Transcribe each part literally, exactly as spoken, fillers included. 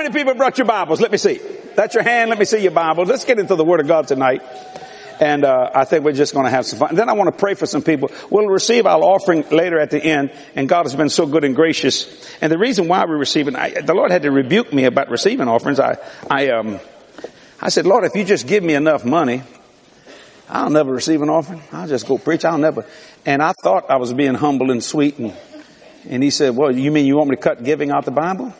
many people brought your Bibles? Let me see. That's your hand. Let me see your Bibles. Let's get into the Word of God tonight. And uh, I think we're just going to have some fun. And then I want to pray for some people. We'll receive our offering later at the end. And God has been so good and gracious. And the reason why we're receiving, I, the Lord had to rebuke me about receiving offerings. I, I, um, I said, Lord, if you just give me enough money, I'll never receive an offering. I'll just go preach. I'll never. And I thought I was being humble and sweet. And, and he said, well, you mean you want me to cut giving out the Bible?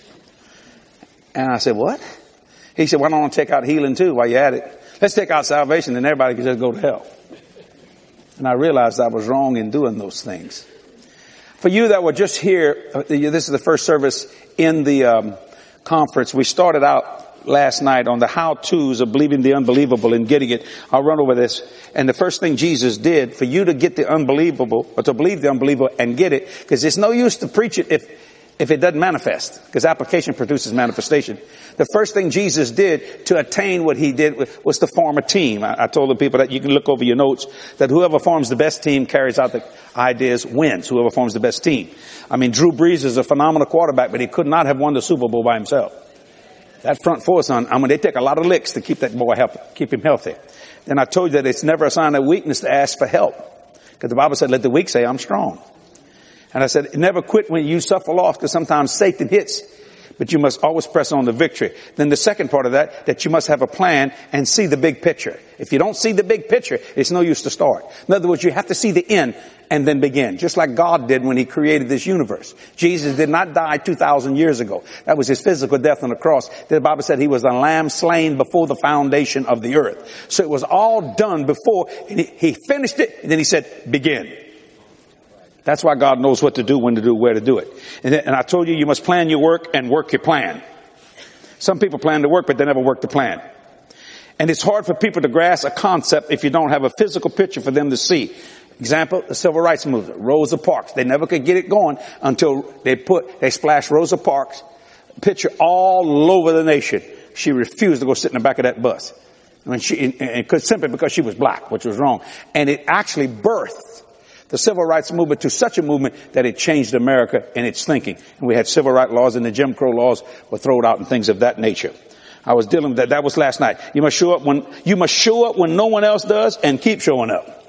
And I said, what? He said, why don't I take out healing too while you're at it? Let's take out salvation and everybody can just go to hell. And I realized I was wrong in doing those things. For you that were just here, uh, this is the first service in the um, conference. We started out last night on the how-tos of believing the unbelievable and getting it. I'll run over this. And the first thing Jesus did for you to get the unbelievable, or to believe the unbelievable and get it, because it's no use to preach it if if it doesn't manifest, because application produces manifestation. The first thing Jesus did to attain what he did was to form a team. I, I told the people that you can look over your notes, that whoever forms the best team carries out the ideas wins, whoever forms the best team. I mean, Drew Brees is a phenomenal quarterback, but he could not have won the Super Bowl by himself. That front four, son, I mean, they take a lot of licks to keep that boy healthy, keep him healthy. Then I told you that it's never a sign of weakness to ask for help, because the Bible said, let the weak say, I'm strong. And I said, never quit when you suffer loss, because sometimes Satan hits, but you must always press on to victory. Then the second part of that, that you must have a plan and see the big picture. If you don't see the big picture, it's no use to start. In other words, you have to see the end and then begin, just like God did when he created this universe. Jesus did not die two thousand years ago. That was his physical death on the cross. The Bible said he was a lamb slain before the foundation of the earth. So it was all done before, and he, he finished it, and then he said, begin. That's why God knows what to do, when to do, where to do it. And, then, and I told you, you must plan your work and work your plan. Some people plan to work, but they never work the plan. And it's hard for people to grasp a concept if you don't have a physical picture for them to see. Example, the civil rights movement, Rosa Parks. They never could get it going until they put, they splashed Rosa Parks picture all over the nation. She refused to go sit in the back of that bus. I mean, she, and, and simply because she was black, which was wrong. And it actually birthed the civil rights movement to such a movement that it changed America in its thinking. And we had civil rights laws, and the Jim Crow laws were thrown out and things of that nature. I was dealing with that. That was last night. You must show up when, you must show up when no one else does, and keep showing up.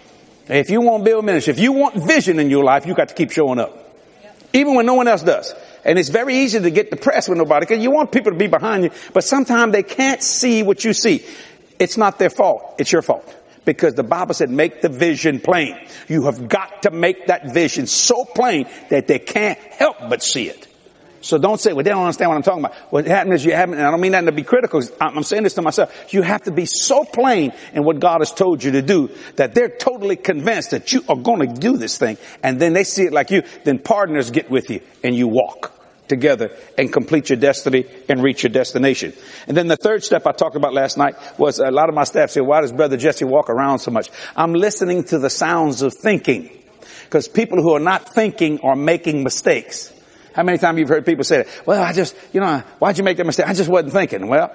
If you want to build ministry, if you want vision in your life, you got to keep showing up. Even when no one else does. And it's very easy to get depressed with nobody, because you want people to be behind you, but sometimes they can't see what you see. It's not their fault. It's your fault. Because the Bible said, make the vision plain. You have got to make that vision so plain that they can't help but see it. So don't say, well, they don't understand what I'm talking about. What happened is you haven't, and I don't mean that to be critical. I'm saying this to myself. You have to be so plain in what God has told you to do that they're totally convinced that you are going to do this thing. And then they see it like you. Then partners get with you and you walk together and complete your destiny and reach your destination. And then the third step I talked about last night was, a lot of my staff said, why does Brother Jesse walk around so much? I'm listening to the sounds of thinking, because people who are not thinking are making mistakes. How many times you've heard people say, well, I just, you know, why'd you make that mistake? I just wasn't thinking. Well,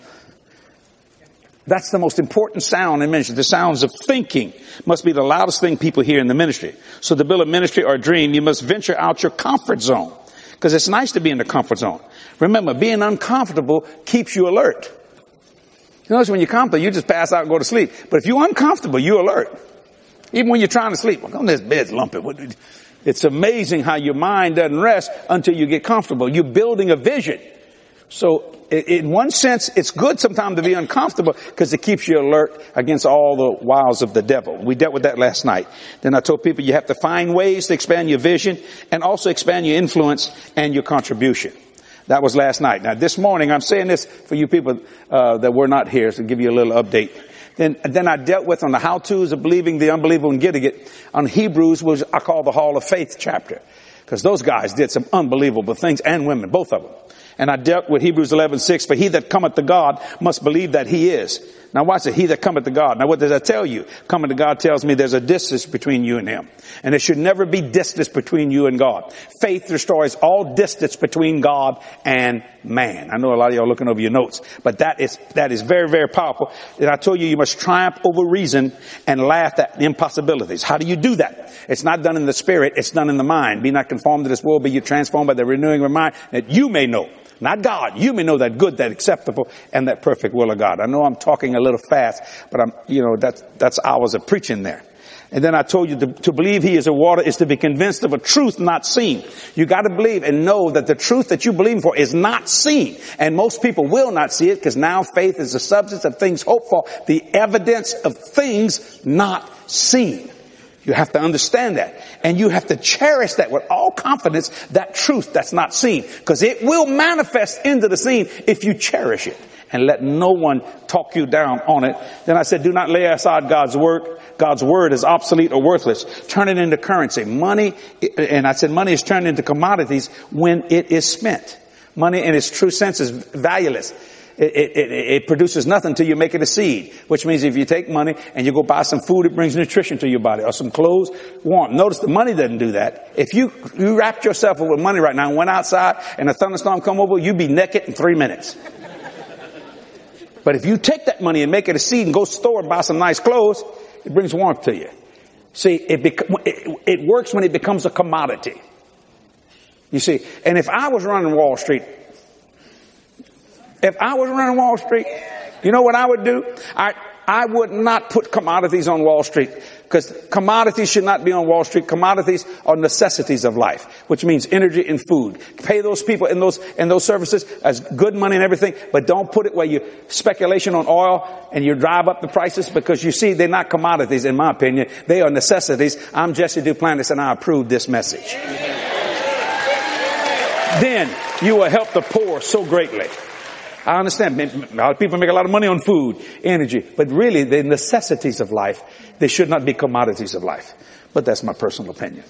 that's the most important sound in ministry. The sounds of thinking must be the loudest thing people hear in the ministry. So to build a ministry or a dream, you must venture out your comfort zone. Because it's nice to be in the comfort zone. Remember, being uncomfortable keeps you alert. You notice when you're comfortable, you just pass out and go to sleep. But if you're uncomfortable, you're alert. Even when you're trying to sleep. Well, this bed's lumpy. It's amazing how your mind doesn't rest until you get comfortable. You're building a vision. So in one sense, it's good sometimes to be uncomfortable, because it keeps you alert against all the wiles of the devil. We dealt with that last night. Then I told people you have to find ways to expand your vision and also expand your influence and your contribution. That was last night. Now this morning, I'm saying this for you people uh, that were not here, so give you a little update. Then, then I dealt with on the how-tos of believing the unbelievable and getting it on Hebrews, which I call the Hall of Faith chapter, because those guys did some unbelievable things, and women, both of them. And I dealt with Hebrews eleven six, for he that cometh to God must believe that he is. Now watch it, he that cometh to God. Now what does that tell you? Coming to God tells me there's a distance between you and him. And there should never be distance between you and God. Faith destroys all distance between God and man. I know a lot of y'all looking over your notes, but that is, that is very, very powerful. And I told you, you must triumph over reason and laugh at impossibilities. How do you do that? It's not done in the spirit, it's done in the mind. Be not conformed to this world, but you transformed by the renewing of your mind, that you may know not God. You may know that good, that acceptable, and that perfect will of God. I know I'm talking a little fast, but I'm, you know, that's, that's hours of preaching there. And then I told you to, to believe he is a water is to be convinced of a truth not seen. You got to believe and know that the truth that you believe for is not seen. And most people will not see it because now faith is the substance of things hoped for, the evidence of things not seen. You have to understand that. And you have to cherish that with all confidence, that truth that's not seen. Because it will manifest into the scene if you cherish it. And let no one talk you down on it. Then I said, do not lay aside God's word. God's word is obsolete or worthless. Turn it into currency. Money, and I said money is turned into commodities when it is spent. Money in its true sense is valueless. It, it, it, it produces nothing until you make it a seed, which means if you take money and you go buy some food, it brings nutrition to your body, or some clothes, warmth. Notice the money doesn't do that. If you, you wrapped yourself up with money right now and went outside and a thunderstorm come over, you'd be naked in three minutes. But if you take that money and make it a seed and go to the store and buy some nice clothes, it brings warmth to you. See, it, bec- it, it works when it becomes a commodity. You see, and if I was running Wall Street, if I was running Wall Street, you know what I would do? I, I would not put commodities on Wall Street, because commodities should not be on Wall Street. Commodities are necessities of life, which means energy and food. Pay those people in those, in those services as good money and everything, but don't put it where you speculation on oil and you drive up the prices, because you see, they're not commodities in my opinion. They are necessities. I'm Jesse Duplantis and I approve this message. Then you will help the poor so greatly. I understand a lot of people make a lot of money on food, energy, but really the necessities of life, they should not be commodities of life. But that's my personal opinion.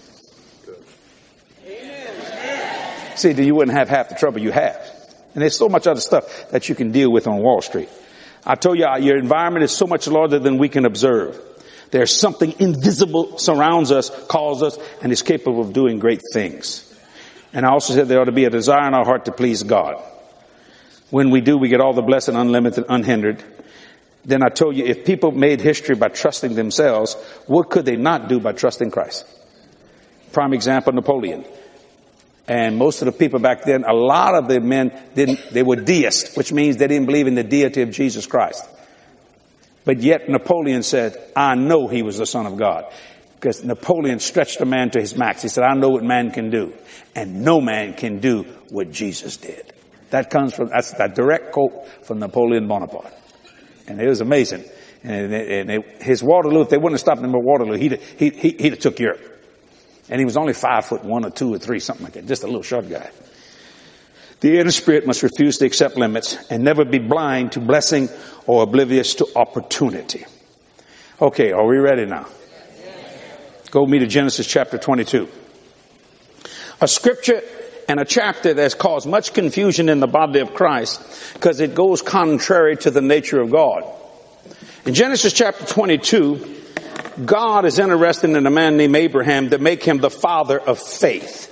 Amen. See, you wouldn't have half the trouble you have. And there's so much other stuff that you can deal with on Wall Street. I told you, your environment is so much larger than we can observe. There's something invisible surrounds us, calls us, and is capable of doing great things. And I also said there ought to be a desire in our heart to please God. When we do, we get all the blessing, unlimited, unhindered. Then I told you, if people made history by trusting themselves, what could they not do by trusting Christ? Prime example, Napoleon. And most of the people back then, a lot of the men didn't, they were deists, which means they didn't believe in the deity of Jesus Christ. But yet Napoleon said, I know he was the Son of God. Because Napoleon stretched a man to his max. He said, I know what man can do. And no man can do what Jesus did. That comes from, that's that direct quote from Napoleon Bonaparte. And it was amazing. And, and it, his Waterloo, if they wouldn't have stopped him at Waterloo, he'd, he, he, he'd have took Europe. And he was only five foot one or two or three, something like that. Just a little short guy. The inner spirit must refuse to accept limits and never be blind to blessing or oblivious to opportunity. Okay, are we ready now? Go with me to Genesis chapter twenty-two. A scripture and a chapter that's caused much confusion in the body of Christ because it goes contrary to the nature of God. In Genesis chapter twenty-two, God is interested in a man named Abraham to make him the father of faith.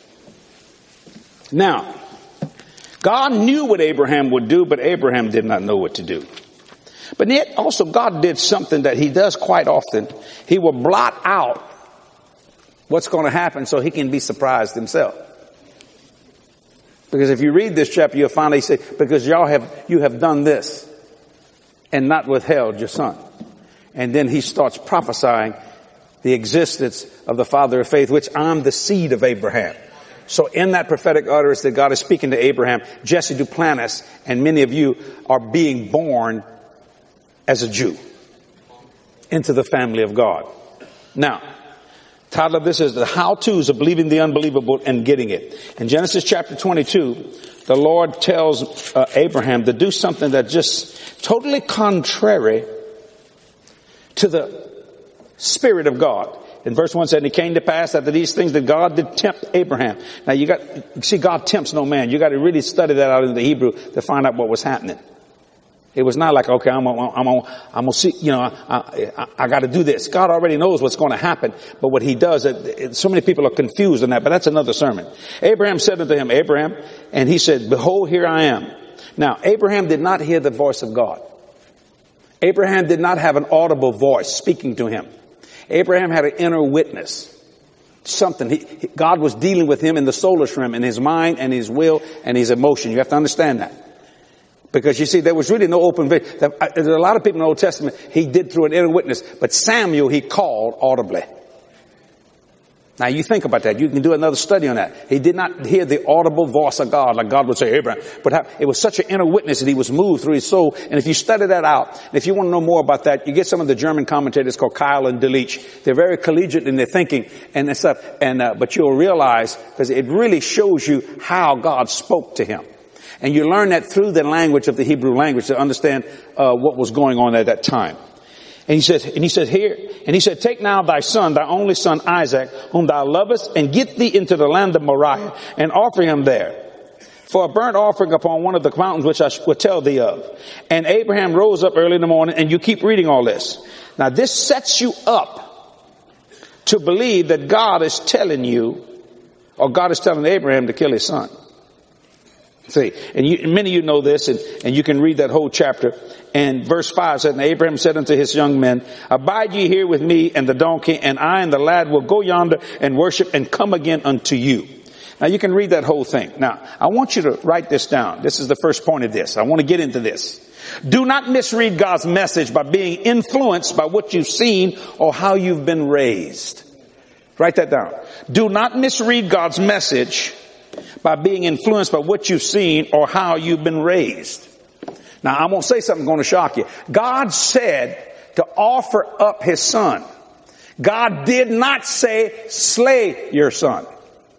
Now, God knew what Abraham would do, but Abraham did not know what to do. But yet also God did something that he does quite often. He will blot out what's going to happen so he can be surprised himself. Because if you read this chapter, you'll finally say, because y'all have, you have done this and not withheld your son. And then he starts prophesying the existence of the father of faith, which I'm the seed of Abraham. So in that prophetic utterance that God is speaking to Abraham, Jesse Duplantis and many of you are being born as a Jew into the family of God. Now, title of this is the how-tos of believing the unbelievable and getting it. In Genesis chapter twenty-two, the Lord tells uh, Abraham to do something that just totally contrary to the Spirit of God. In verse one said, and it came to pass after these things that God did tempt Abraham. Now you got, see, God tempts no man. You got to really study that out in the Hebrew to find out what was happening. It was not like, okay, I'm gonna, I'm gonna, I'm gonna see, you know, I, I, I got to do this. God already knows what's going to happen. But what he does, it, it, so many people are confused in that, but that's another sermon. Abraham said unto him, Abraham, and he said, behold, here I am. Now, Abraham did not hear the voice of God. Abraham did not have an audible voice speaking to him. Abraham had an inner witness. something. He, he, God was dealing with him in the soulless realm, in his mind and his will and his emotion. You have to understand that. Because you see, there was really no open vision. There's a lot of people in the Old Testament, he did through an inner witness. But Samuel, he called audibly. Now you think about that. You can do another study on that. He did not hear the audible voice of God like God would say, Abraham. But how, it was such an inner witness that he was moved through his soul. And if you study that out, and if you want to know more about that, you get some of the German commentators called Keil and Delitzsch. They're very collegiate in their thinking and stuff. And, uh, but you'll realize, because it really shows you how God spoke to him. And you learn that through the language of the Hebrew language to understand, uh, what was going on at that time. And he said, and he said here, and he said, take now thy son, thy only son Isaac, whom thou lovest, and get thee into the land of Moriah, and offer him there for a burnt offering upon one of the mountains which I will tell thee of. And Abraham rose up early in the morning, and you keep reading all this. Now this sets you up to believe that God is telling you, or God is telling Abraham to kill his son. See, and you, many of you know this, and, and you can read that whole chapter. And verse five said, and Abraham said unto his young men, abide ye here with me and the donkey, and I and the lad will go yonder and worship and come again unto you. Now you can read that whole thing. Now, I want you to write this down. This is the first point of this. I want to get into this. Do not misread God's message by being influenced by what you've seen or how you've been raised. Write that down. Do not misread God's message by being influenced by what you've seen or how you've been raised. Now, I'm going to say something going to shock you. God said to offer up his son. God did not say slay your son.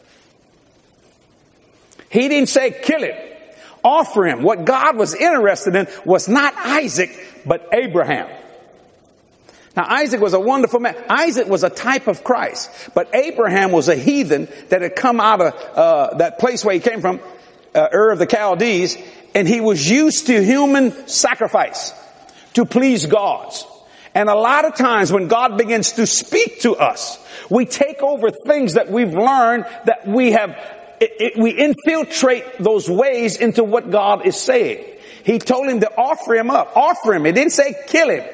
He didn't say kill him. Offer him. What God was interested in was not Isaac, but Abraham. Now, Isaac was a wonderful man. Isaac was a type of Christ. But Abraham was a heathen that had come out of uh, that place where he came from, uh, Ur of the Chaldees, and he was used to human sacrifice to please gods. And a lot of times when God begins to speak to us, we take over things that we've learned, that we have, it, it, we infiltrate those ways into what God is saying. He told him to offer him up. Offer him. He didn't say kill him.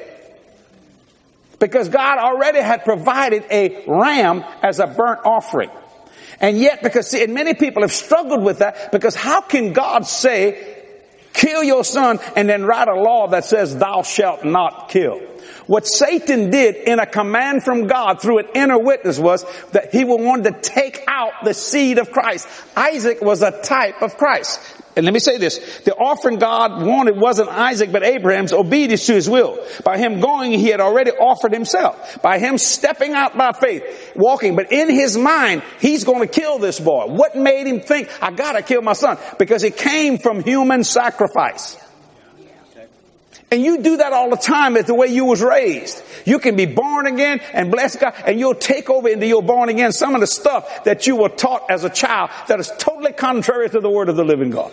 Because God already had provided a ram as a burnt offering. And yet, because see, and many people have struggled with that, because how can God say, kill your son, and then write a law that says thou shalt not kill? What Satan did in a command from God through an inner witness was that he wanted to take out the seed of Christ. Isaac was a type of Christ. And let me say this, the offering God wanted wasn't Isaac, but Abraham's obedience to his will. By him going, he had already offered himself. By him stepping out by faith, walking. But in his mind, he's going to kill this boy. What made him think, I gotta kill my son? Because it came from human sacrifice. And you do that all the time as the way you was raised. You can be born again and bless God, and you'll take over into your born again some of the stuff that you were taught as a child that is totally contrary to the word of the living God.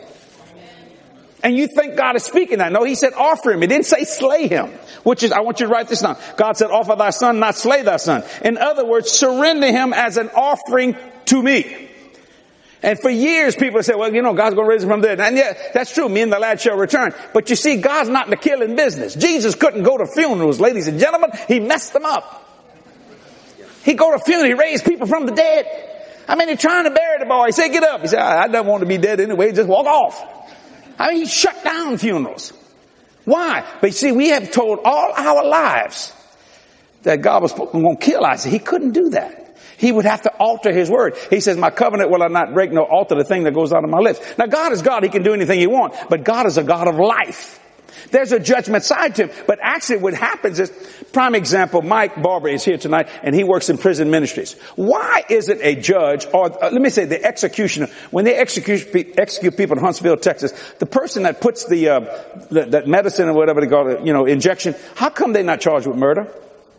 And you think God is speaking that. No, he said offer him. He didn't say slay him, which is, I want you to write this down. God said offer thy son, not slay thy son. In other words, surrender him as an offering to me. And for years people say, well, you know, God's going to raise him from the dead. And yeah, that's true. Me and the lad shall return. But you see, God's not in the killing business. Jesus couldn't go to funerals, ladies and gentlemen. He messed them up. He go to funerals. He raised people from the dead. I mean, he's trying to bury the boy. He said, get up. He said, I don't want to be dead anyway. Just walk off. I mean, he shut down funerals. Why? But you see, we have told all our lives that God was going to kill Isaac. He couldn't do that. He would have to alter his word. He says, my covenant will I not break, nor alter the thing that goes out of my lips. Now, God is God. He can do anything he wants. But God is a God of life. There's a judgment side to him. But actually what happens is, prime example, Mike Barber is here tonight, and he works in prison ministries. Why is it a judge, or uh, let me say the executioner, when they execute, execute people in Huntsville, Texas, the person that puts the, uh, the that medicine or whatever they call it, you know, injection, how come they're not charged with murder?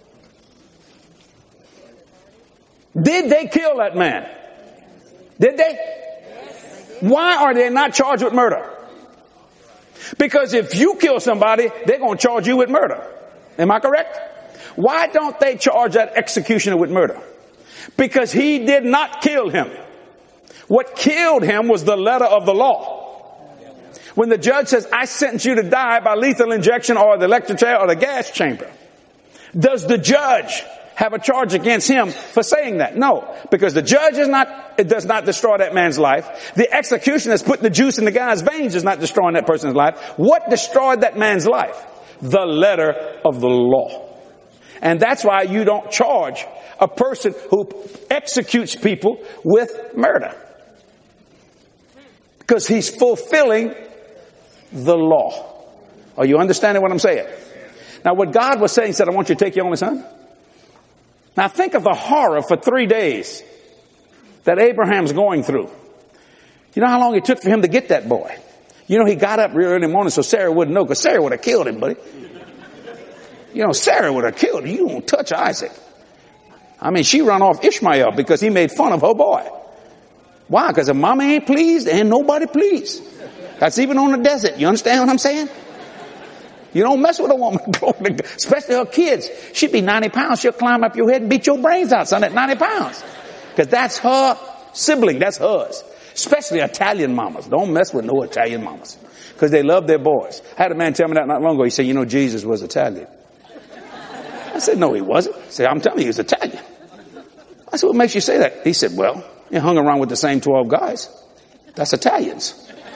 Did they kill that man? Did they? Why are they not charged with murder? Because if you kill somebody, they're going to charge you with murder. Am I correct? Why don't they charge that executioner with murder? Because he did not kill him. What killed him was the letter of the law. When the judge says, I sentence you to die by lethal injection or the electric chair or the gas chamber, does the judge have a charge against him for saying that. No, because the judge is not, it does not destroy that man's life. The executionist putting the juice in the guy's veins is not destroying that person's life. What destroyed that man's life? The letter of the law. And that's why you don't charge a person who executes people with murder. Because he's fulfilling the law. Are you understanding what I'm saying? Now what God was saying, he said, I want you to take your only son. Now think of the horror for three days that Abraham's going through. You know how long it took for him to get that boy? You know, he got up real early in the morning so Sarah wouldn't know, because Sarah would have killed him, buddy. You know, Sarah would have killed him. You won't touch Isaac. I mean, she run off Ishmael because he made fun of her boy. Why? Because if mama ain't pleased, ain't nobody pleased. That's even on the desert. You understand what I'm saying? You don't mess with a woman, especially her kids. She'd be ninety pounds. She'll climb up your head and beat your brains out, son, at ninety pounds. Because that's her sibling. That's hers. Especially Italian mamas. Don't mess with no Italian mamas. Because they love their boys. I had a man tell me that not long ago. He said, you know, Jesus was Italian. I said, no, he wasn't. He said, I'm telling you, he was Italian. I said, what makes you say that? He said, well, he hung around with the same twelve guys. That's Italians.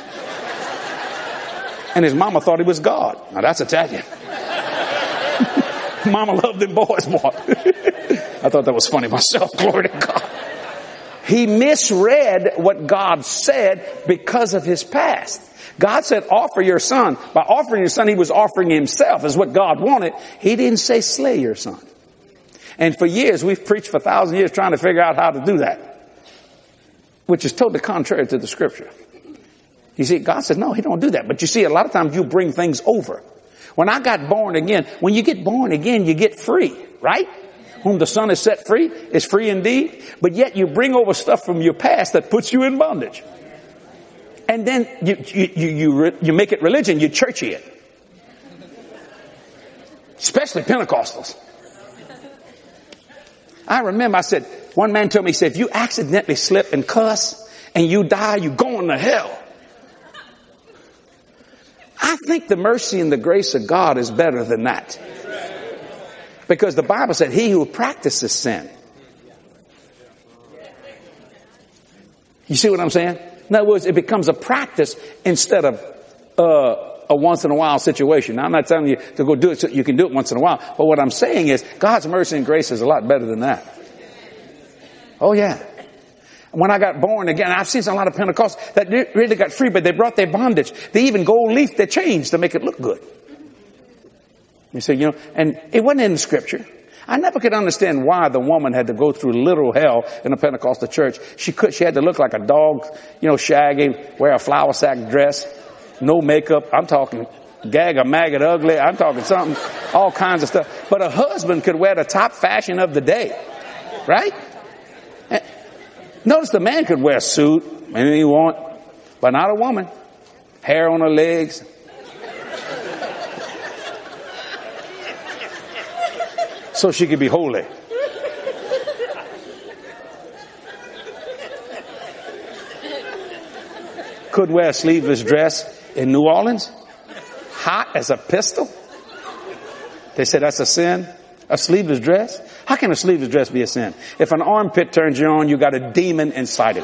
And his mama thought he was God. Now that's Italian. Mama loved them boys more. I thought that was funny myself. Glory to God. He misread what God said because of his past. God said, offer your son. By offering your son, he was offering himself, is what God wanted. He didn't say slay your son. And for years, we've preached for a thousand years trying to figure out how to do that, which is totally contrary to the scripture. You see, God said, no, he don't do that. But you see, a lot of times you bring things over. When I got born again, when you get born again, you get free, right? Whom the Son is set free is free indeed. But yet you bring over stuff from your past that puts you in bondage. And then you, you, you, you, you make it religion. You churchy it. Especially Pentecostals. I remember I said, one man told me, he said, if you accidentally slip and cuss and you die, you going to hell. I think the mercy and the grace of God is better than that. Because the Bible said, he who practices sin. You see what I'm saying? In other words, it becomes a practice instead of uh, a once in a while situation. Now, I'm not telling you to go do it so you can do it once in a while. But what I'm saying is God's mercy and grace is a lot better than that. Oh, yeah. When I got born again, I've seen a lot of Pentecostals that really got free, but they brought their bondage. They even gold leaf their chains to make it look good. You see, you know, and it wasn't in the scripture. I never could understand why the woman had to go through literal hell in a Pentecostal church. She could, she had to look like a dog, you know, shaggy, wear a flour sack dress, no makeup. I'm talking gag or maggot ugly. I'm talking something, all kinds of stuff. But a husband could wear the top fashion of the day, right? And notice the man could wear a suit, anything he want, but not a woman. Hair on her legs. So she could be holy. Could wear a sleeveless dress in New Orleans. Hot as a pistol. They said that's a sin. A sleeveless dress? How can a sleeveless dress be a sin? If an armpit turns you on, you got a demon inside it.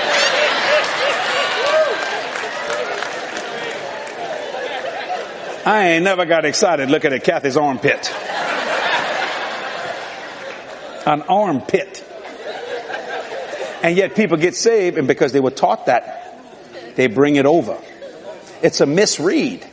I ain't never got excited looking at Kathy's armpit. An armpit. And yet people get saved, and because they were taught that, they bring it over. It's a misread.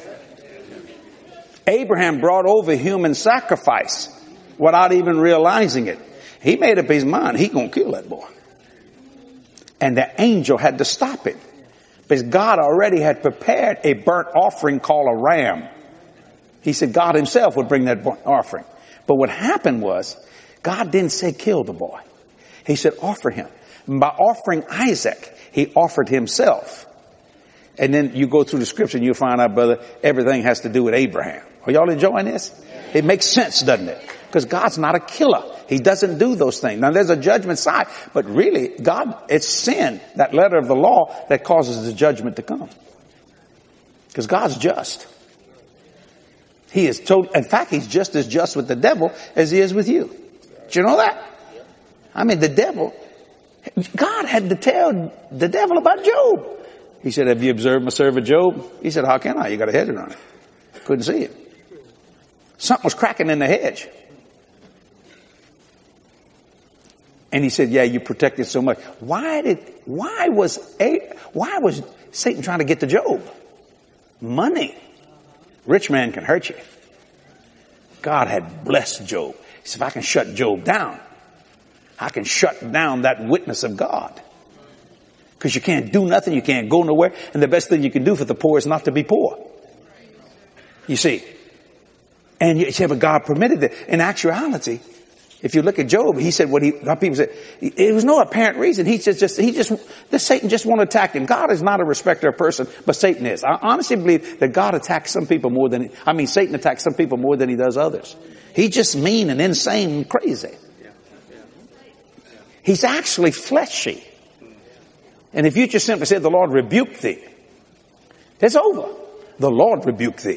Abraham brought over human sacrifice without even realizing it. He made up his mind, he gonna kill that boy. And the angel had to stop it. Because God already had prepared a burnt offering called a ram. He said God himself would bring that burnt offering. But what happened was, God didn't say kill the boy. He said offer him. And by offering Isaac, he offered himself. And then you go through the scripture and you'll find out, brother, everything has to do with Abraham. Are y'all enjoying this? It makes sense, doesn't it? Because God's not a killer. He doesn't do those things. Now there's a judgment side, but really God, it's sin, that letter of the law, that causes the judgment to come. Because God's just. He is told, in fact, he's just as just with the devil as he is with you. Did you know that? I mean, the devil, God had to tell the devil about Job. He said, have you observed my servant Job? He said, how can I? You got a hedge around it. Couldn't see it. Something was cracking in the hedge. And he said, yeah, you protected so much. Why did, why was, a, why was Satan trying to get to Job? Money. Rich man can hurt you. God had blessed Job. He said, if I can shut Job down, I can shut down that witness of God. Because you can't do nothing, you can't go nowhere, and the best thing you can do for the poor is not to be poor. You see. And you say, but God permitted it. In actuality, if you look at Job, he said what he, how people say, it was no apparent reason. He just, just, he just, the Satan just want to attack him. God is not a respecter of person, but Satan is. I honestly believe that God attacks some people more than, I mean, Satan attacks some people more than he does others. He's just mean and insane and crazy. He's actually fleshy. And if you just simply say, the Lord rebuke thee, it's over. The Lord rebuke thee.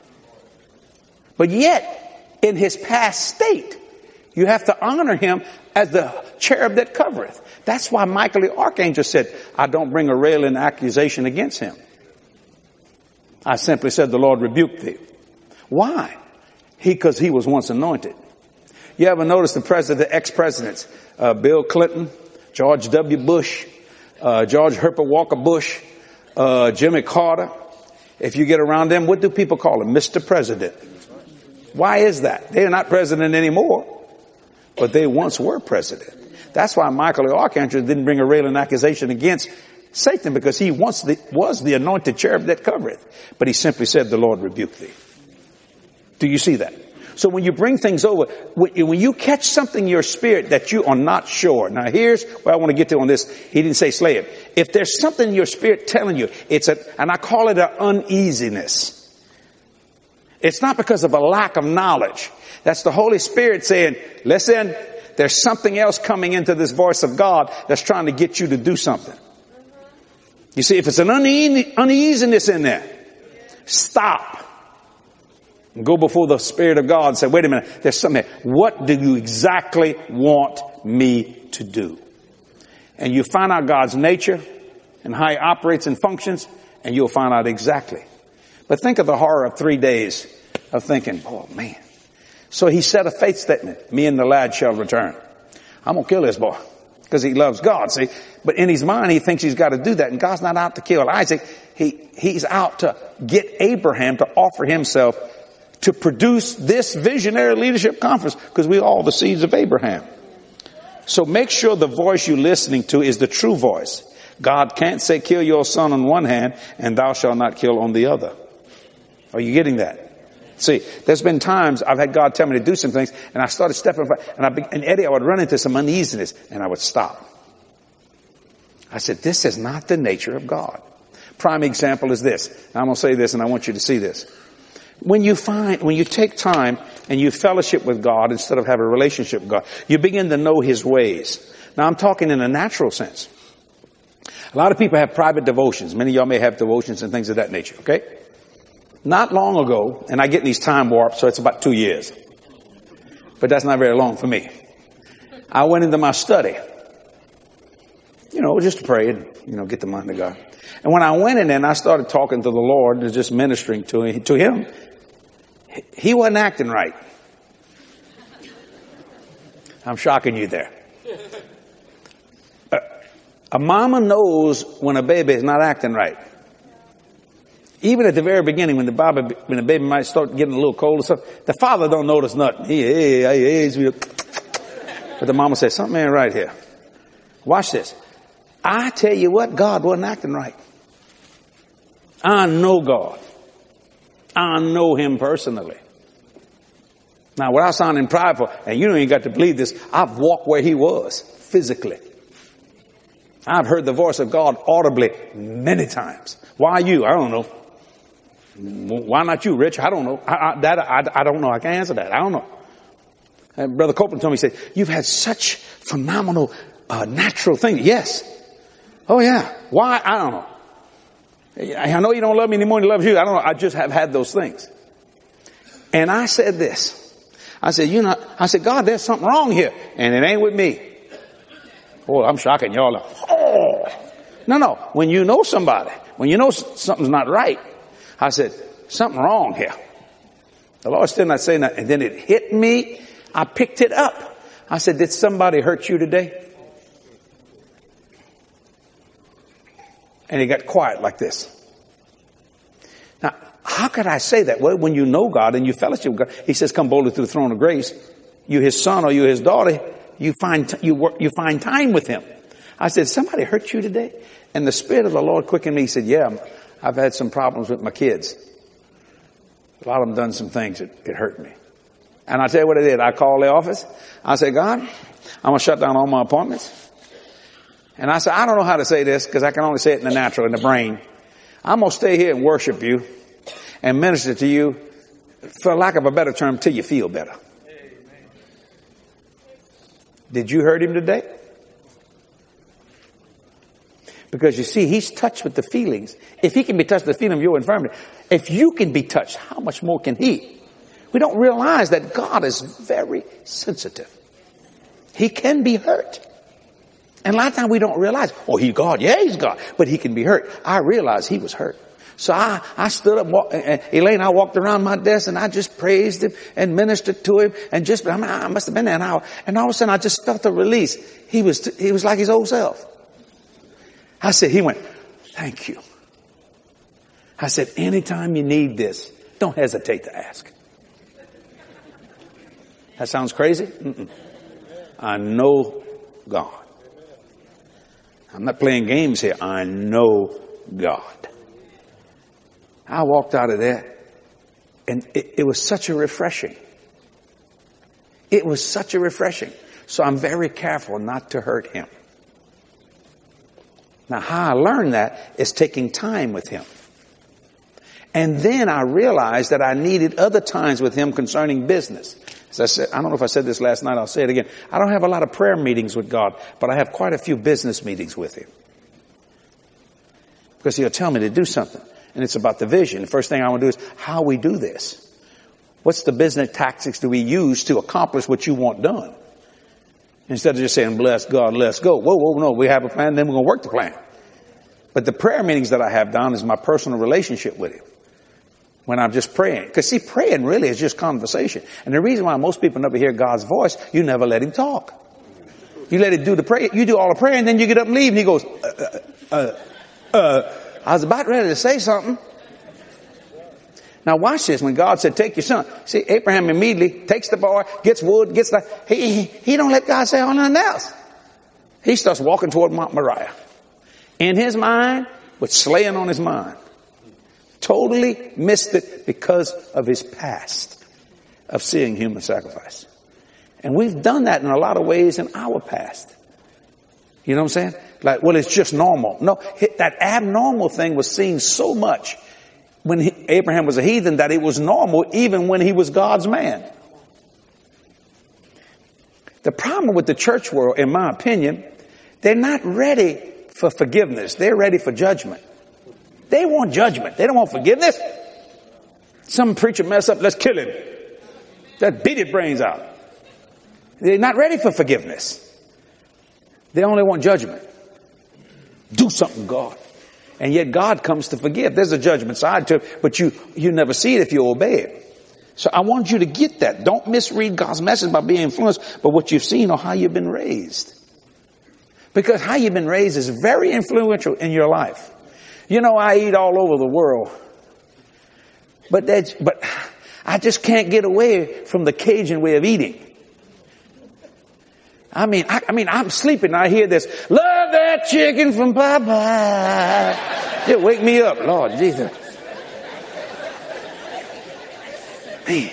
But yet, in his past state, you have to honor him as the cherub that covereth. That's why Michael the archangel said, I don't bring a railing accusation against him. I simply said, the Lord rebuked thee. Why? He, because he was once anointed. You ever notice the president, the ex-presidents, uh, Bill Clinton, George W. Bush, uh, George Herbert Walker Bush, uh, Jimmy Carter. If you get around them, what do people call him? Mister President. Why is that? They're not president anymore. But they once were president. That's why Michael the archangel didn't bring a railing accusation against Satan, because he once the, was the anointed cherub that covereth. But he simply said, the Lord rebuke thee. Do you see that? So when you bring things over, when you catch something in your spirit that you are not sure. Now here's where I want to get to on this. He didn't say slay it. If there's something in your spirit telling you, it's a, and I call it an uneasiness. It's not because of a lack of knowledge. That's the Holy Spirit saying, listen, there's something else coming into this voice of God that's trying to get you to do something. You see, if it's an une- uneasiness in there, stop. And go before the Spirit of God and say, wait a minute, there's something there. What do you exactly want me to do? And you find out God's nature and how he operates and functions, and you'll find out exactly. But think of the horror of three days of thinking, oh man. So he said a faith statement, me and the lad shall return. I'm going to kill this boy because he loves God, see. But in his mind, he thinks he's got to do that. And God's not out to kill Isaac. He, he's out to get Abraham to offer himself to produce this visionary leadership conference, because we're all the seeds of Abraham. So make sure the voice you're listening to is the true voice. God can't say kill your son on one hand and thou shalt not kill on the other. Are you getting that? See, there's been times I've had God tell me to do some things, and I started stepping, and I, and Eddie, I would run into some uneasiness, and I would stop. I said, this is not the nature of God. Prime example is this. I'm going to say this, and I want you to see this. When you find, when you take time and you fellowship with God instead of have a relationship with God, you begin to know his ways. Now, I'm talking in a natural sense. A lot of people have private devotions. Many of y'all may have devotions and things of that nature, okay? Not long ago, and I get in these time warps, so it's about two years. But that's not very long for me. I went into my study, you know, just to pray and, you know, get the mind of God. And when I went in there and I started talking to the Lord and just ministering to him, to him, he wasn't acting right. I'm shocking you there. A, a mama knows when a baby is not acting right. Even at the very beginning, when the baby, when the baby might start getting a little cold or something, the father don't notice nothing. He, hey, hey, hey, but the mama says, something ain't right here. Watch this. I tell you what, God wasn't acting right. I know God. I know him personally. Now, without sounding prideful, and you don't even got to believe this, I've walked where he was physically. I've heard the voice of God audibly many times. Why you? I don't know. Why not you, Rich? I don't know. I, I, that, I, I don't know. I can't answer that. I don't know. And Brother Copeland told me, he said, you've had such phenomenal uh, natural things. Yes. Oh, yeah. Why? I don't know. I know you don't love me anymore than he loves you. I don't know. I just have had those things. And I said this. I said, you know, I said, God, there's something wrong here. And it ain't with me. Oh, I'm shocking y'all. Like, oh, no, no. When you know somebody, when you know something's not right, I said, something wrong here. The Lord still not saying that. And then it hit me. I picked it up. I said, did somebody hurt you today? And he got quiet like this. Now, how could I say that? Well, when you know God and you fellowship with God, he says, come boldly to the throne of grace. You his son or you his daughter, you find, you work, you find time with him. I said, somebody hurt you today? And the Spirit of the Lord quickened me. He said, yeah, I've had some problems with my kids. A lot of them done some things that it hurt me. And I tell you what I did. I called the office. I said, God, I'm going to shut down all my appointments. And I said, I don't know how to say this because I can only say it in the natural, in the brain. I'm going to stay here and worship you and minister to you, for lack of a better term, till you feel better. Did you hurt him today? Because you see, he's touched with the feelings. If he can be touched with the feeling of your infirmity, if you can be touched, how much more can he? We don't realize that God is very sensitive. He can be hurt. And a lot of times we don't realize, oh, he's God. Yeah, he's God. But he can be hurt. I realized he was hurt. So I, I stood up, walk, and Elaine, I walked around my desk and I just praised him and ministered to him and just, I mean, I must have been there an hour. And all of a sudden I just felt a release. He was, he was like his old self. I said, he went, thank you. I said, anytime you need this, don't hesitate to ask. That sounds crazy? Mm-mm. I know God. I'm not playing games here. I know God. I walked out of there and it, it was such a refreshing. It was such a refreshing. So I'm very careful not to hurt him. Now, how I learned that is taking time with him. And then I realized that I needed other times with him concerning business. As I said, I don't know if I said this last night, I'll say it again. I don't have a lot of prayer meetings with God, but I have quite a few business meetings with him. Because he'll tell me to do something. And it's about the vision. The first thing I want to do is how we do this. What's the business tactics do we use to accomplish what you want done? Instead of just saying, bless God, let's go. Whoa, whoa, no, we have a plan, then we're going to work the plan. But the prayer meetings that I have done is my personal relationship with him. When I'm just praying. Because see, praying really is just conversation. And the reason why most people never hear God's voice, you never let him talk. You let him do the prayer. You do all the prayer and then you get up and leave and he goes, uh, uh, uh, uh. I was about ready to say something. Now watch this. When God said, take your son. See, Abraham immediately takes the boy, gets wood, gets the, he, he, he don't let God say all nothing else. He starts walking toward Mount Moriah. In his mind, with slaying on his mind. Totally missed it because of his past of seeing human sacrifice. And we've done that in a lot of ways in our past. You know what I'm saying? Like, well, it's just normal. No, that abnormal thing was seen so much when he, Abraham was a heathen that it was normal even when he was God's man. The problem with the church world, in my opinion, they're not ready for forgiveness. They're ready for judgment. They want judgment. They don't want forgiveness. Some preacher mess up, let's kill him. That beat his brains out. They're not ready for forgiveness. They only want judgment. Do something, God. And yet God comes to forgive. There's a judgment side to it, but you, you never see it if you obey it. So I want you to get that. Don't misread God's message by being influenced by what you've seen or how you've been raised. Because how you've been raised is very influential in your life. You know, I eat all over the world. But that's, but I just can't get away from the Cajun way of eating. I mean, I, I mean, I'm sleeping and I hear this, love that chicken from Popeye. It wake me up, Lord Jesus. Man.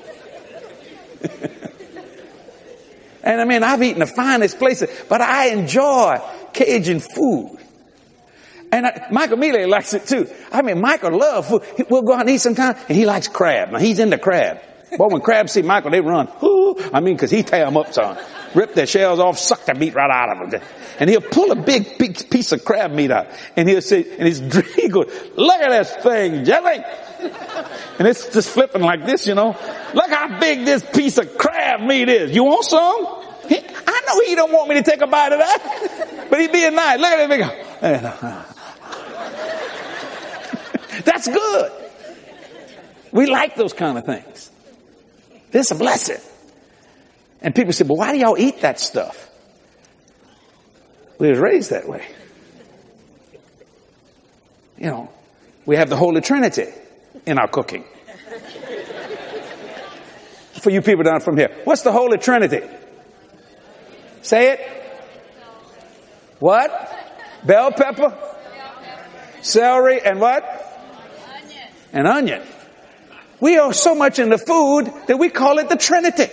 And I mean, I've eaten the finest places, but I enjoy Cajun food. And I, Michael Mealy likes it too. I mean, Michael loves food. We'll go out and eat sometime, and he likes crab. Now, he's into crab. Boy, when crabs see Michael, they run. Ooh, I mean, because he tear them up, son. Rip their shells off, suck the meat right out of them. And he'll pull a big, big piece of crab meat out. And he'll say, and he's, he goes, look at this thing, Jelly. And it's just flipping like this, you know. Look how big this piece of crab meat is. You want some? He, I know he don't want me to take a bite of that. But he being nice. Look at that big. That's good. We like those kind of things. This is a blessing. And people say, but why do y'all eat that stuff? We was raised that way. You know, we have the Holy Trinity in our cooking. For you people down from here, what's the Holy Trinity? Say it. What? Bell pepper, celery, and what? Onion. And onion. We are so much in the food that we call it the Trinity.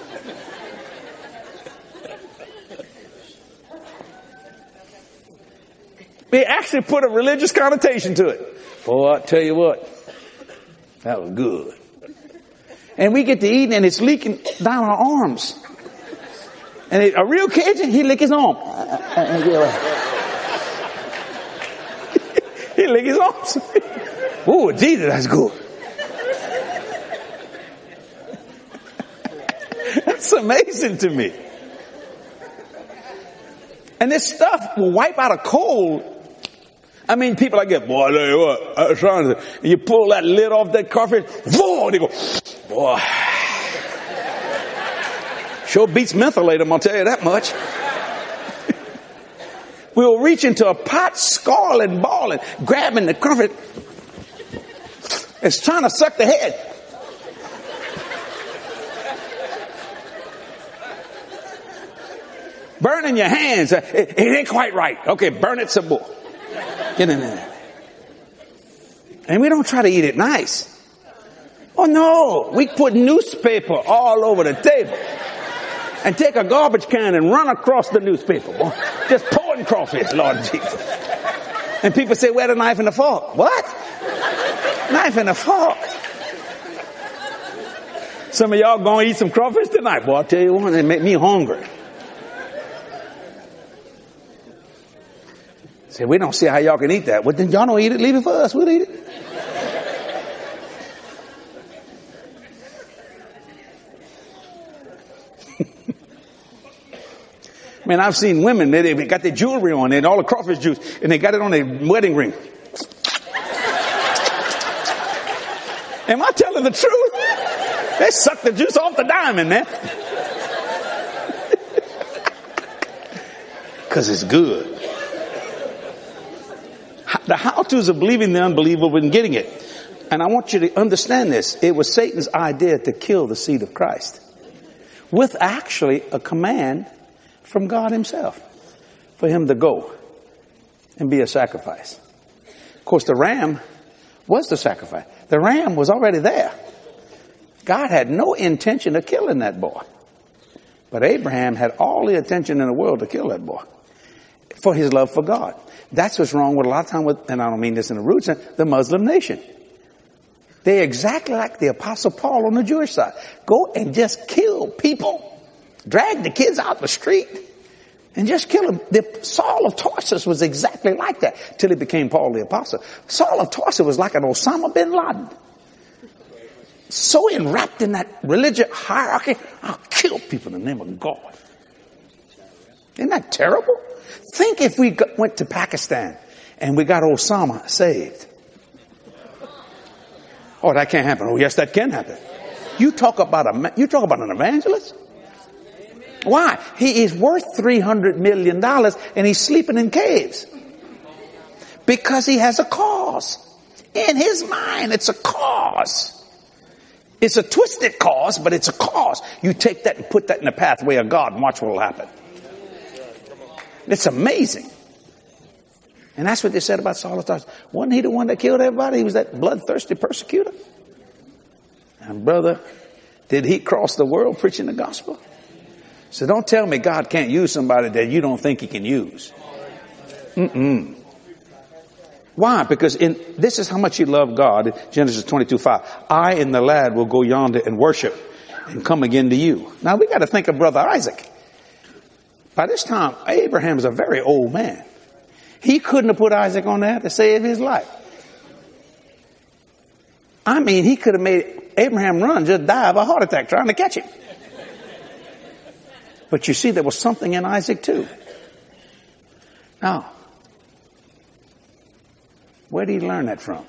We actually put a religious connotation to it. Boy, I tell you what, that was good. And we get to eat and it's leaking down our arms. And it, a real Cajun, he lick his arm. He lick his arms. Oh, Jesus, that's good. That's amazing to me. And this stuff will wipe out a cold. I mean, people like that, boy, I tell you what, I was trying to, and you pull that lid off that coffee, whoa, they go, boy. Sure beats mentholatum, I'm gonna tell you that much. We'll reach into a pot, scarling, balling, grabbing the coffee. It's trying to suck the head. Burning your hands. It, it ain't quite right. Okay, burn it some more. Get in there. And we don't try to eat it nice. Oh no, we put newspaper all over the table. And take a garbage can and run across the newspaper. Boy. Just pouring crawfish, Lord Jesus. And people say, where the knife and the fork? What? Knife and a fork. Some of y'all gonna eat some crawfish tonight. Boy, I'll tell you what, they make me hungry. Say, we don't see how y'all can eat that. Well, then y'all don't eat it. Leave it for us. We'll eat it. Man, I've seen women, they, they got their jewelry on and all the crawfish juice, and they got it on their wedding ring. Am I telling the truth? They suck the juice off the diamond, man. Because it's good. The how-tos of believing the unbelievable and getting it. And I want you to understand this. It was Satan's idea to kill the seed of Christ. With actually a command from God himself for him to go and be a sacrifice. Of course, the ram was the sacrifice. The ram was already there. God had no intention of killing that boy. But Abraham had all the intention in the world to kill that boy for his love for God. That's what's wrong with a lot of time with, and I don't mean this in a rude sense, the Muslim nation. They're exactly like the Apostle Paul on the Jewish side. Go and just kill people. Drag the kids out the street and just kill them. The Saul of Tarsus was exactly like that till he became Paul the Apostle. Saul of Tarsus was like an Osama bin Laden. So enwrapped in that religious hierarchy, I'll kill people in the name of God. Isn't that terrible? Think if we got, went to Pakistan and we got Osama saved. Oh, that can't happen. Oh, yes, that can happen. You talk about a, you talk about an evangelist? Why? He is worth three hundred million dollars and he's sleeping in caves. Because he has a cause. In his mind, it's a cause. It's a twisted cause, but it's a cause. You take that and put that in the pathway of God and watch what will happen. It's amazing. And that's what they said about Saul of Tarsus. Wasn't he the one that killed everybody? He was that bloodthirsty persecutor. And brother, did he cross the world preaching the gospel? So don't tell me God can't use somebody that you don't think he can use. Mm-mm. Why? Because in, this is how much he loved God. Genesis twenty-two five. I and the lad will go yonder and worship and come again to you. Now we got to think of brother Isaac. By this time, Abraham is a very old man. He couldn't have put Isaac on there to save his life. I mean, he could have made Abraham run, just die of a heart attack trying to catch him. But you see, there was something in Isaac too. Now, where did he learn that from?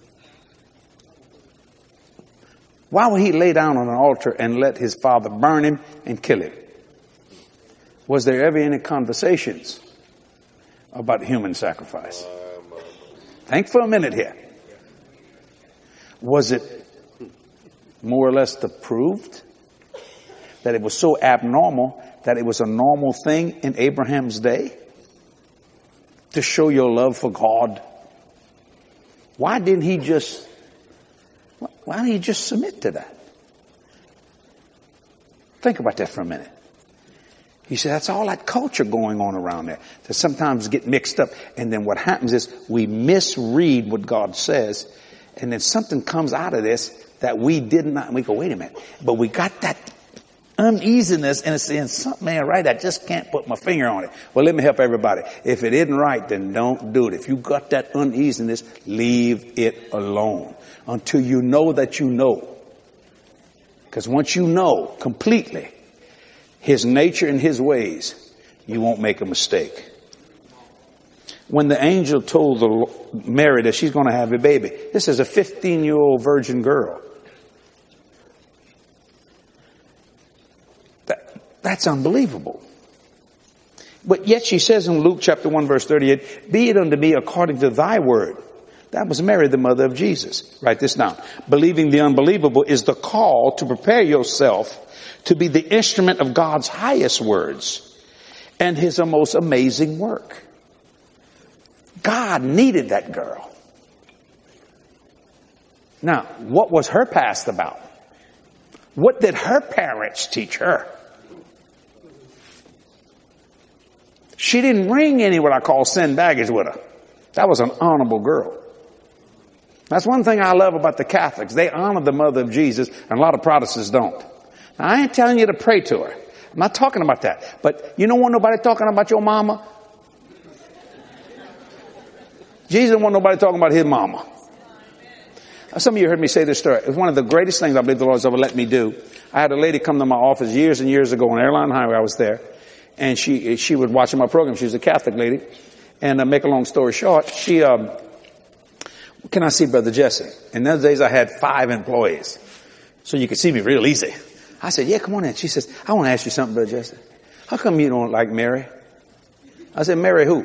Why would he lay down on an altar and let his father burn him and kill him? Was there ever any conversations about human sacrifice? Think for a minute here. Was it more or less proved that it was so abnormal that it was a normal thing in Abraham's day to show your love for God? Why didn't he just, why didn't he just submit to that? Think about that for a minute. He said, that's all that culture going on around there that sometimes get mixed up. And then what happens is we misread what God says. And then something comes out of this that we did not, and we go, wait a minute. But we got that uneasiness and it's saying something ain't right. I just can't put my finger on it. Well, let me help everybody. If it isn't right, then don't do it. If you got that uneasiness, leave it alone until you know that you know. Because once you know completely his nature and his ways, you won't make a mistake. When the angel told the Mary that she's going to have a baby, this is a fifteen-year-old virgin girl. That, that's unbelievable. But yet she says in Luke chapter one verse thirty-eight, be it unto me according to thy word. That was Mary, the mother of Jesus. Write this down. Believing the unbelievable is the call to prepare yourself to be the instrument of God's highest words and his most amazing work. God needed that girl. Now, what was her past about? What did her parents teach her? She didn't bring any what I call sin baggage with her. That was an honorable girl. That's one thing I love about the Catholics. They honor the mother of Jesus, and a lot of Protestants don't. Now, I ain't telling you to pray to her. I'm not talking about that. But you don't want nobody talking about your mama? Jesus didn't want nobody talking about his mama. Some of you heard me say this story. It's one of the greatest things I believe the Lord's ever let me do. I had a lady come to my office years and years ago on Airline Highway. I was there. And she she was watching my program. She was a Catholic lady. And to make a long story short, she, um, can I see Brother Jesse? In those days I had five employees. So you could see me real easy. I said, yeah, come on in. She says, I want to ask you something, Brother Jesse. How come you don't like Mary? I said, Mary who?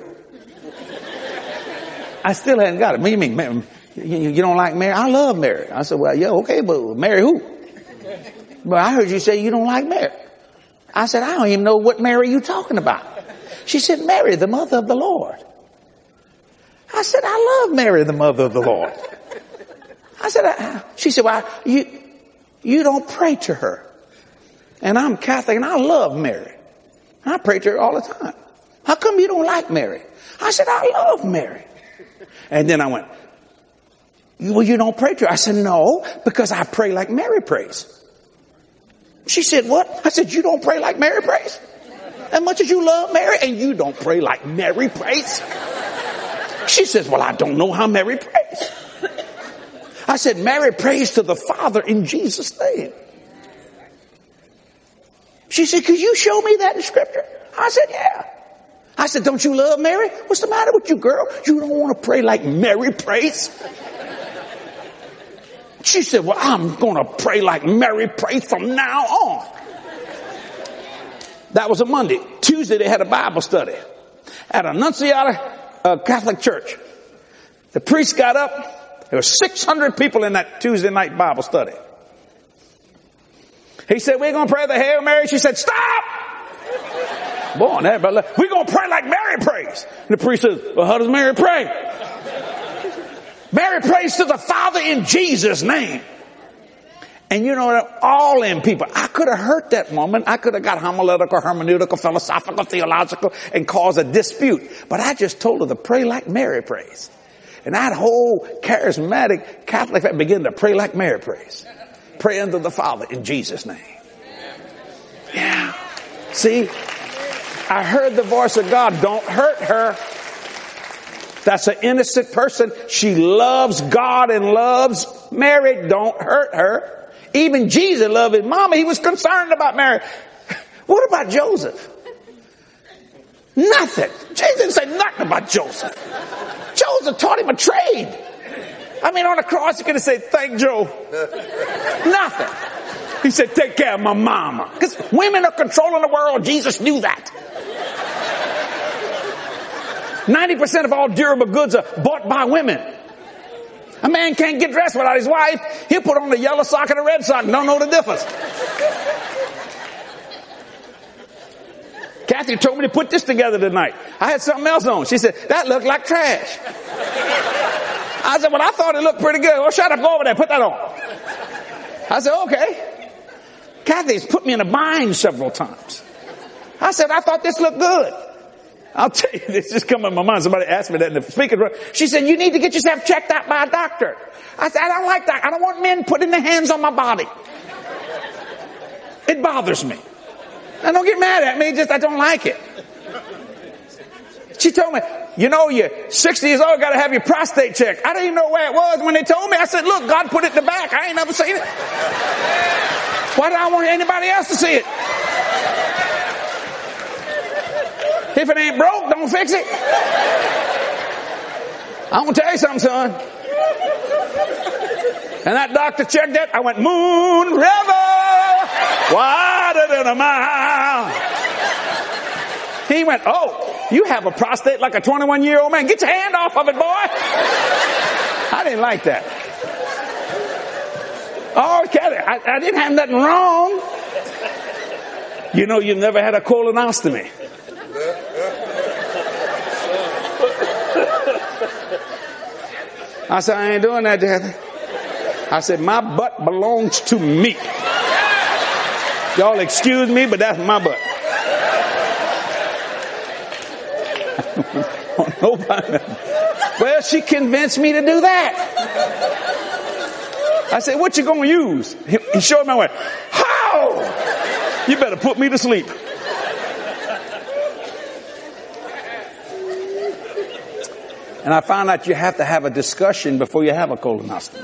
I still hadn't got it. What do you mean? You, you don't like Mary? I love Mary. I said, well, yeah, okay, but Mary who? But I heard you say you don't like Mary. I said, I don't even know what Mary you talking about. She said, Mary, the mother of the Lord. I said, I love Mary, the mother of the Lord. I said, I, she said, well, you, you don't pray to her. And I'm Catholic and I love Mary. I pray to her all the time. How come you don't like Mary? I said, I love Mary. And then I went, well, you don't pray to her. I said, no, because I pray like Mary prays. She said, what? I said, you don't pray like Mary prays? As much as you love Mary and you don't pray like Mary prays? She says, well, I don't know how Mary prays. I said, Mary prays to the Father in Jesus' name. She said, could you show me that in Scripture? I said, yeah. I said, don't you love Mary? What's the matter with you, girl? You don't want to pray like Mary prays? She said, well, I'm going to pray like Mary prays from now on. That was a Monday. Tuesday, they had a Bible study at Annunciata uh, Catholic Church. The priest got up. There were six hundred people in that Tuesday night Bible study. He said, we're going to pray the Hail Mary. She said, stop! Boy, we're going to pray like Mary prays. And the priest says, well, how does Mary pray? Mary prays to the Father in Jesus' name. And you know, all in people, I could have hurt that woman. I could have got homiletical, hermeneutical, philosophical, theological, and caused a dispute. But I just told her to pray like Mary prays. And that whole charismatic Catholic began to pray like Mary prays. Pray unto the Father in Jesus' name. Yeah. See, I heard the voice of God. Don't hurt her. That's an innocent person. She loves God and loves Mary don't hurt her. Even Jesus loved his mama. He was concerned about Mary. What about Joseph? Nothing. Jesus didn't say nothing about Joseph. Joseph taught him a trade. I mean, on the cross, he could have said, thank Joe. Nothing. He said, take care of my mama. Because women are controlling the world. Jesus knew that. ninety percent of all durable goods are bought by women. A man can't get dressed without his wife. He'll put on the yellow sock and the red sock and don't know the difference. Kathy told me to put this together tonight. I had something else on. She said, that looked like trash. I said, well, I thought it looked pretty good. Well, shut up, go over there, put that on. I said, okay. Kathy's put me in a bind several times. I said, I thought this looked good. I'll tell you, this just come in my mind. Somebody asked me that in the speaker room. She said, you need to get yourself checked out by a doctor. I said, I don't like that. I don't want men putting their hands on my body. It bothers me. Now don't get mad at me, just I don't like it. She told me, you know, you're sixty years old, got to have your prostate checked. I didn't even know where it was when they told me. I said, look, God put it in the back. I ain't never seen it. Why do I want anybody else to see it? If it ain't broke, don't fix it. I'm going to tell you something, son. And that doctor checked that. I went, Moon River, wider than a mile. He went, oh, you have a prostate like a twenty-one-year-old man. Get your hand off of it, boy. I didn't like that. Oh, Kelly, I, I didn't have nothing wrong. You know, you've never had a colonoscopy. I said, I ain't doing that, Daddy. I said, my butt belongs to me. Y'all excuse me, but that's my butt. Nobody. Well, she convinced me to do that. I said, what you gonna use? He, he showed me, I went, how? You better put me to sleep. And I found out you have to have a discussion before you have a colonoscopy.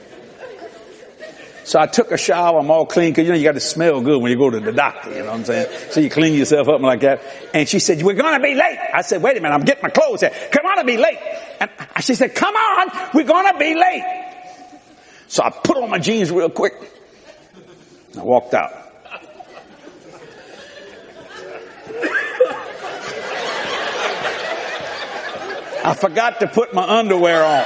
So I took a shower, I'm all clean, because you know you got to smell good when you go to the doctor, you know what I'm saying? So you clean yourself up like that. And she said, we're going to be late. I said, wait a minute, I'm getting my clothes here. Come on, to be late. And she said, come on, we're going to be late. So I put on my jeans real quick. I walked out. I forgot to put my underwear on.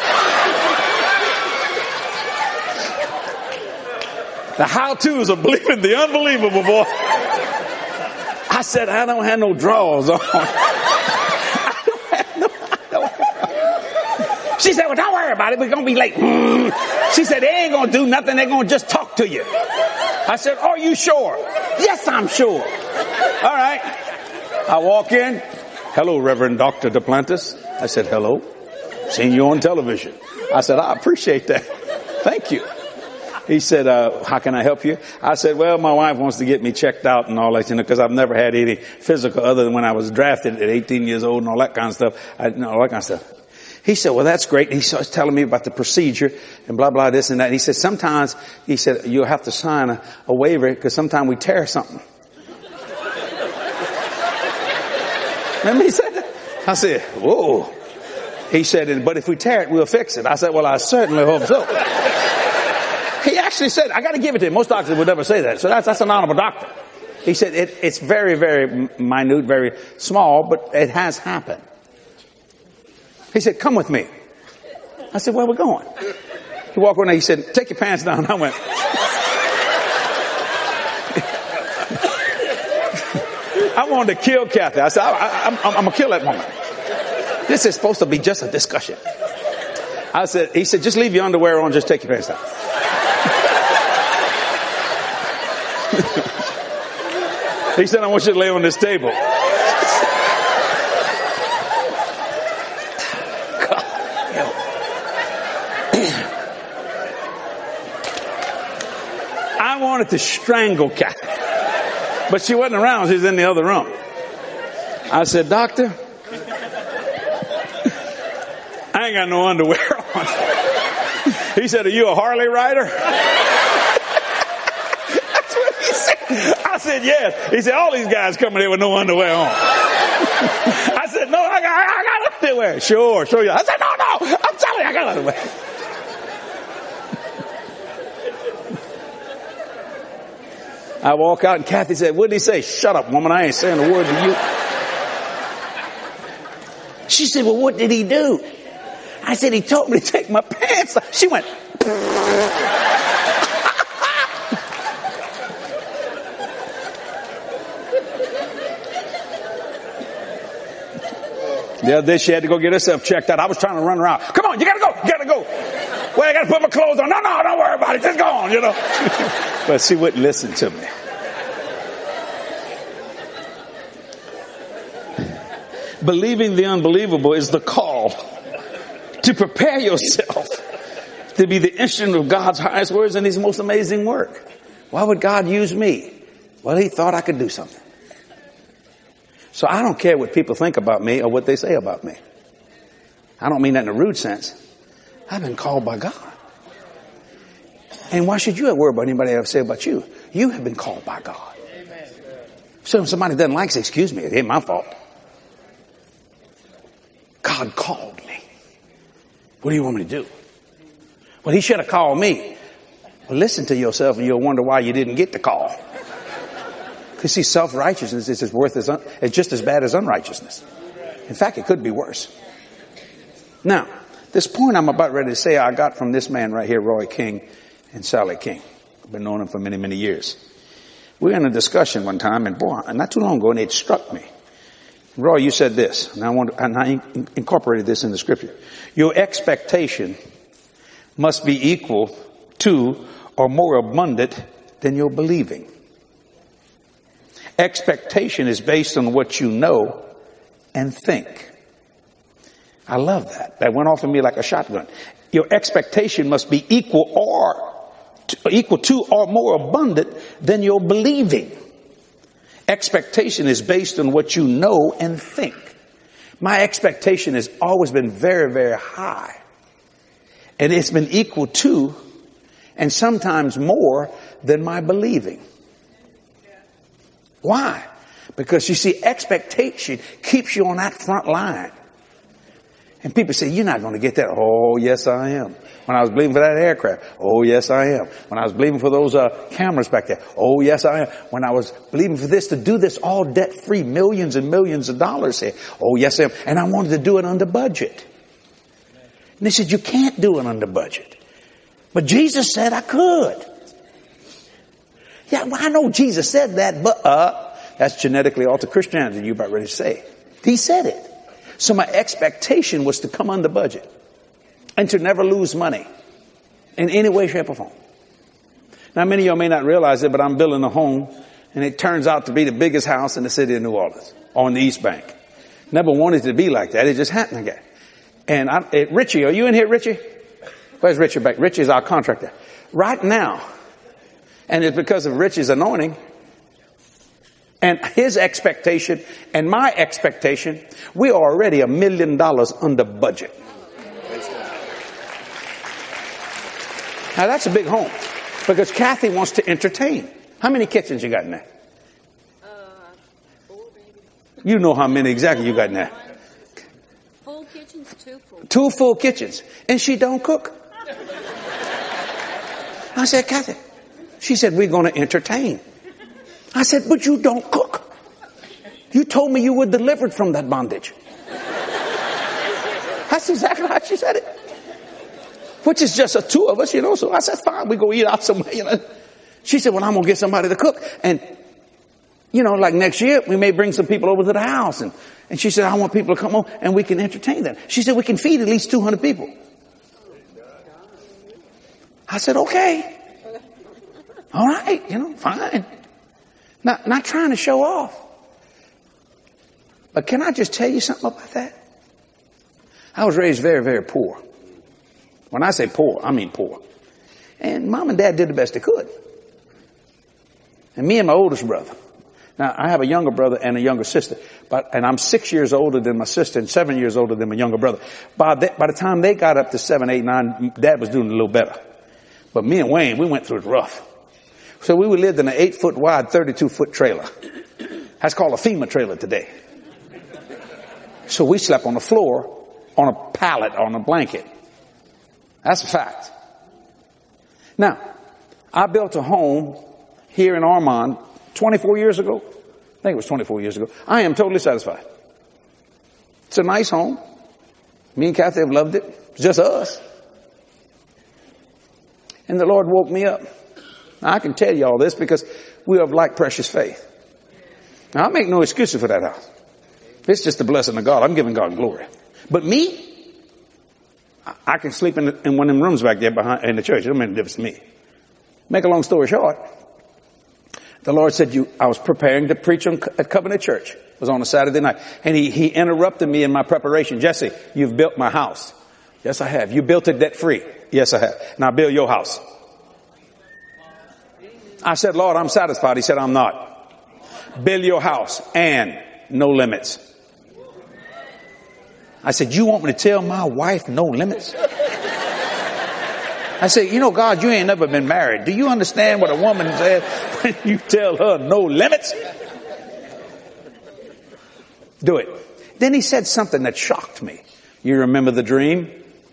The how-tos are believing the unbelievable, boy. I said, I don't have no drawers on. I don't have no, I don't have. She said, well, don't worry about it. We're going to be late. Mm. She said, they ain't going to do nothing. They're going to just talk to you. I said, are you sure? Yes, I'm sure. All right. I walk in. Hello, Reverend Doctor Duplantis. I said, hello. Seen you on television. I said, I appreciate that. Thank you. He said, uh, how can I help you? I said, well, my wife wants to get me checked out and all that, you know, because I've never had any physical other than when I was drafted at eighteen years old and all that kind of stuff. I, you know, all that kind of stuff. He said, well, that's great. And he starts telling me about the procedure and blah, blah, this and that. And he said, sometimes, he said, you'll have to sign a, a waiver because sometimes we tear something. Remember he said that? I said, whoa. He said, but if we tear it, we'll fix it. I said, well, I certainly hope so. He actually said, I got to give it to him. Most doctors would never say that. So that's, that's an honorable doctor. He said, it, it's very, very minute, very small, but it has happened. He said, come with me. I said, where are we going? He walked in there. He said, take your pants down. I went, I wanted to kill Kathy. I said, I, I, I'm, I'm going to kill that woman. This is supposed to be just a discussion. I said, he said, just leave your underwear on. Just take your pants down. He said, I want you to lay on this table. I wanted to strangle Kathy, but she wasn't around. She was in the other room. I said, doctor, I ain't got no underwear on. He said, are you a Harley rider? That's what he said. I said, yes. He said, all these guys coming here with no underwear on. I said, no, I got, I got underwear. Sure, sure. I said, no, no, I'm telling you, I got underwear. I walk out and Kathy said, what did he say? Shut up, woman. I ain't saying a word to you. She said, well, what did he do? I said, he told me to take my pants off. She went. The other day she had to go get herself checked out. I was trying to run her out. Come on, you gotta go, you gotta go. Well, I gotta put my clothes on. No, no, don't worry about it. Just go on, you know. But she wouldn't listen to me. Believing the unbelievable is the call to prepare yourself to be the instrument of God's highest words and his most amazing work. Why would God use me? Well, he thought I could do something. So I don't care what people think about me or what they say about me. I don't mean that in a rude sense. I've been called by God. And why should you have worried about anybody else say about you? You have been called by God. So if somebody doesn't like, say, excuse me, it ain't my fault. God called me. What do you want me to do? Well, he should have called me. Well, listen to yourself and you'll wonder why you didn't get the call. Because see, self-righteousness is as worth as un- it's just as bad as unrighteousness. In fact, it could be worse. Now, this point I'm about ready to say I got from this man right here, Roy King and Sally King. I've been knowing him for many, many years. We were in a discussion one time, and boy, not too long ago, and it struck me. Roy, you said this, and I want, and I incorporated this in the scripture. Your expectation must be equal to or more abundant than your believing. Expectation is based on what you know and think. I love that. That went off of me like a shotgun. Your expectation must be equal or equal to or more abundant than your believing. Expectation is based on what you know and think. My expectation has always been very, very high. And it's been equal to and sometimes more than my believing. Why? Because you see, expectation keeps you on that front line. And people say, you're not going to get that. Oh, yes, I am. When I was believing for that aircraft. Oh, yes, I am. When I was believing for those uh, cameras back there. Oh, yes, I am. When I was believing for this to do this all debt-free, millions and millions of dollars here. Oh, yes, I am. And I wanted to do it under budget. And they said, you can't do it under budget. But Jesus said I could. Yeah, well, I know Jesus said that, but uh, that's genetically altered Christianity, you're about ready to say. He said it. So my expectation was to come under budget and to never lose money in any way, shape, or form. Now, many of y'all may not realize it, but I'm building a home, and it turns out to be the biggest house in the city of New Orleans on the East Bank. Never wanted it to be like that. It just happened again. And I, it, Richie, are you in here, Richie? Where's Richie back? Richie is our contractor. Right now, and it's because of Richie's anointing and his expectation and my expectation, we are already a million dollars under budget. Now that's a big home because Kathy wants to entertain. How many kitchens you got in there? Uh, four, maybe. You know how many exactly you got in there. Full kitchens, two full. Two full kitchens. And she don't cook. I said, Kathy. She said, we're going to entertain. I said, but you don't cook. You told me you were delivered from that bondage. That's exactly how she said it. Which is just a two of us, you know. So I said, fine, we go eat out somewhere, you know. She said, well, I'm going to get somebody to cook. And, you know, like next year, we may bring some people over to the house. And, and she said, I want people to come over and we can entertain them. She said, we can feed at least two hundred people. I said, okay. All right, you know, fine. Not, not trying to show off. But can I just tell you something about that? I was raised very, very poor. When I say poor, I mean poor. And mom and dad did the best they could. And me and my oldest brother, Now, I have a younger brother and a younger sister, but, and I'm six years older than my sister and seven years older than my younger brother. By the, by the time they got up to seven, eight, nine, Dad was doing a little better. But me and Wayne, we went through it rough. So we lived in an eight foot wide, thirty-two foot trailer. That's called a FEMA trailer today. So we slept on the floor, on a pallet, on a blanket. That's a fact. Now, I built a home here in Armand twenty-four years ago. I think it was twenty-four years ago. I am totally satisfied. It's a nice home. Me and Kathy have loved it. It's just us. And the Lord woke me up. Now, I can tell you all this because we are of like precious faith. Now, I make no excuses for that house. It's just the blessing of God. I'm giving God glory. But me, I can sleep in, the, in one of them rooms back there behind in the church. It don't make a difference to me. Make a long story short, the Lord said, "You." I was preparing to preach on, at Covenant Church. It was on a Saturday night. And he, he interrupted me in my preparation. "Jesse, you've built my house." "Yes, I have." "You built it debt free." "Yes, I have." "Now build your house." I said, "Lord, I'm satisfied." He said, "I'm not." "Build your house and no limits." I said, "You want me to tell my wife no limits?" I said, "You know, God, you ain't never been married. Do you understand what a woman says when you tell her no limits?" Do it. Then he said something that shocked me. "You remember the dream?"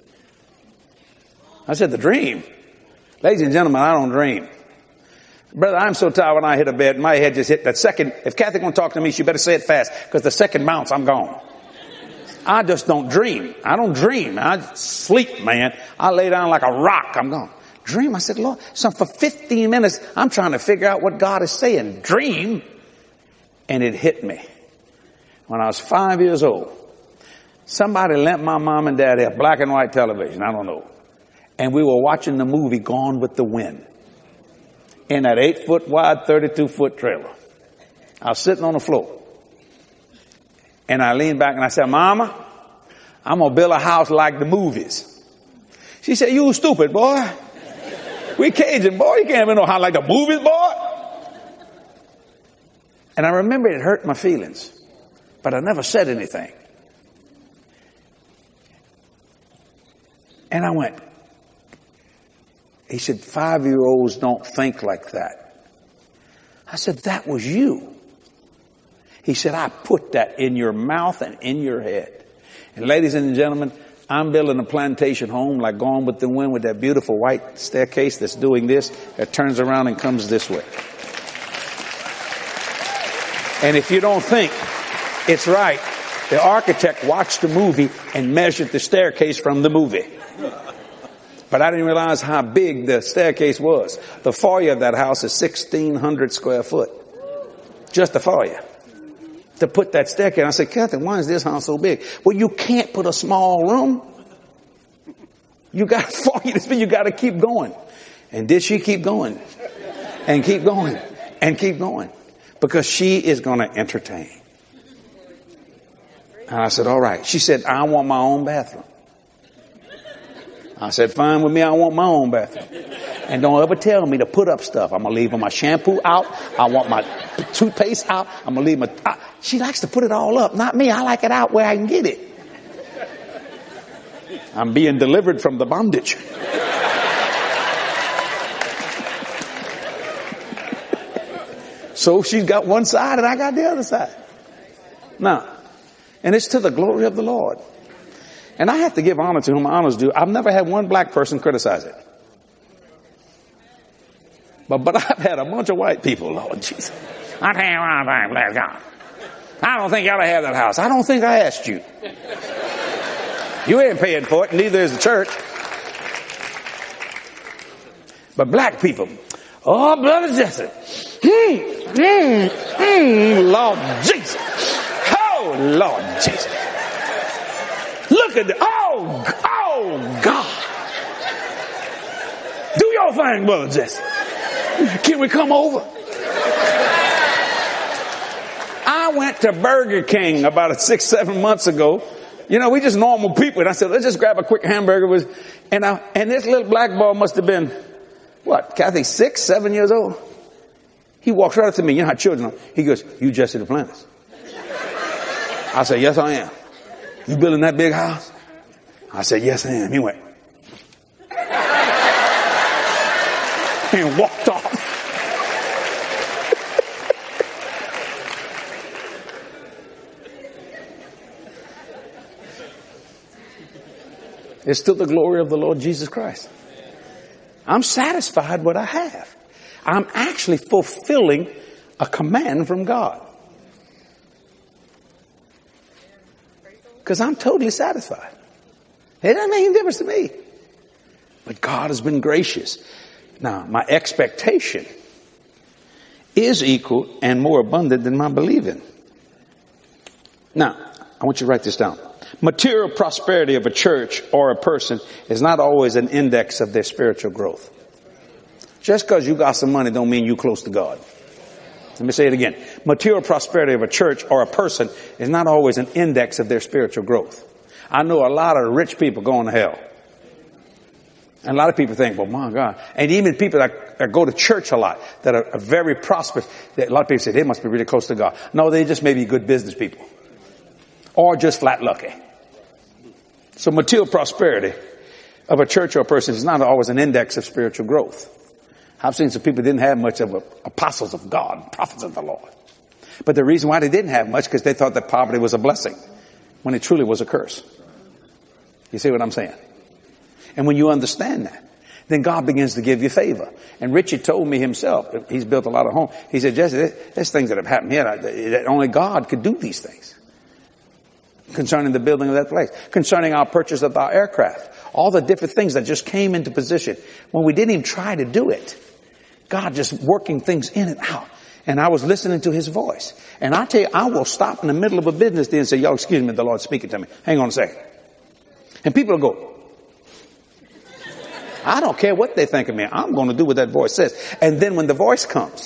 I said, "The dream?" Ladies and gentlemen, I don't dream. Brother, I'm so tired when I hit a bed, my head just hit that second. If Kathy gonna talk to me, she better say it fast, because the second bounce, I'm gone. I just don't dream. I don't dream. I sleep, man. I lay down like a rock. I'm gone. Dream? I said, "Lord," so for fifteen minutes, I'm trying to figure out what God is saying. Dream? And it hit me. When I was five years old, somebody lent my mom and dad a black and white television. I don't know. And we were watching the movie Gone with the Wind in that eight foot wide, thirty-two foot trailer. I was sitting on the floor. And I leaned back and I said, "Mama, I'm going to build a house like the movies." She said, "You stupid, boy. We Cajun, boy. You can't even know how like the movies, boy." And I remember it hurt my feelings, but I never said anything. And I went, he said, "Five-year-olds don't think like that." I said, "That was you." He said, "I put that in your mouth and in your head." And ladies and gentlemen, I'm building a plantation home like Gone with the Wind with that beautiful white staircase that's doing this, that turns around and comes this way. And if you don't think it's right, the architect watched the movie and measured the staircase from the movie. But I didn't realize how big the staircase was. The foyer of that house is sixteen hundred square foot. Just the foyer. To put that staircase. I said, "Kathy, why is this house so big?" "Well, you can't put a small room. You got to foyer this big. You got to keep going." And did she keep going? And keep going. And keep going. Because she is going to entertain. And I said, "All right." She said, "I want my own bathroom." I said, "Fine with me. I want my own bathroom. And don't ever tell me to put up stuff. I'm going to leave my shampoo out. I want my toothpaste out. I'm going to leave my..." I, she likes to put it all up. Not me. I like it out where I can get it. I'm being delivered from the bondage. So she's got one side and I got the other side. Now, and it's to the glory of the Lord. And I have to give honor to whom honors due. I've never had one black person criticize it. But, but I've had a bunch of white people, Lord Jesus. I tell you one thing, bless God. I don't think you ought to have that house. I don't think I asked you. You ain't paying for it, neither is the church. But black people, oh, Brother Jesse. Mm, mm, mm, Lord Jesus. Oh, Lord Jesus. Look at the, oh, oh, God. Do your thing, Brother Jesse. Can we come over? I went to Burger King about six, seven months ago. You know, we just normal people. And I said, let's just grab a quick hamburger. And I, and this little black boy must have been, what, Kathy, six, seven years old? He walks right up to me. You know how children are. He goes, you Jesse Duplantis? I said, yes, I am. You building that big house? I said, yes, I am. He went. And walked off. It's still the glory of the Lord Jesus Christ. I'm satisfied with what I have. I'm actually fulfilling a command from God. Because I'm totally satisfied. It doesn't make any difference to me. But God has been gracious. Now, my expectation is equal and more abundant than my believing. Now, I want you to write this down. Material prosperity of a church or a person is not always an index of their spiritual growth. Just because you got some money don't mean you're close to God. Let me say it again. Material prosperity of a church or a person is not always an index of their spiritual growth. I know a lot of rich people going to hell. And a lot of people think, well, my God. And even people that, that go to church a lot, that are, are very prosperous, that a lot of people say they must be really close to God. No, they just may be good business people. Or just flat lucky. So material prosperity of a church or a person is not always an index of spiritual growth. I've seen some people who didn't have much of a, apostles of God, prophets of the Lord. But the reason why they didn't have much because they thought that poverty was a blessing when it truly was a curse. You see what I'm saying? And when you understand that, then God begins to give you favor. And Richard told me himself, he's built a lot of homes. He said, Jesse, there's things that have happened here that only God could do these things. Concerning the building of that place, concerning our purchase of our aircraft, all the different things that just came into position when we didn't even try to do it. God just working things in and out. And I was listening to his voice. And I tell you, I will stop in the middle of a business day and say, y'all, excuse me, the Lord's speaking to me. Hang on a second. And people will go, I don't care what they think of me. I'm going to do what that voice says. And then when the voice comes,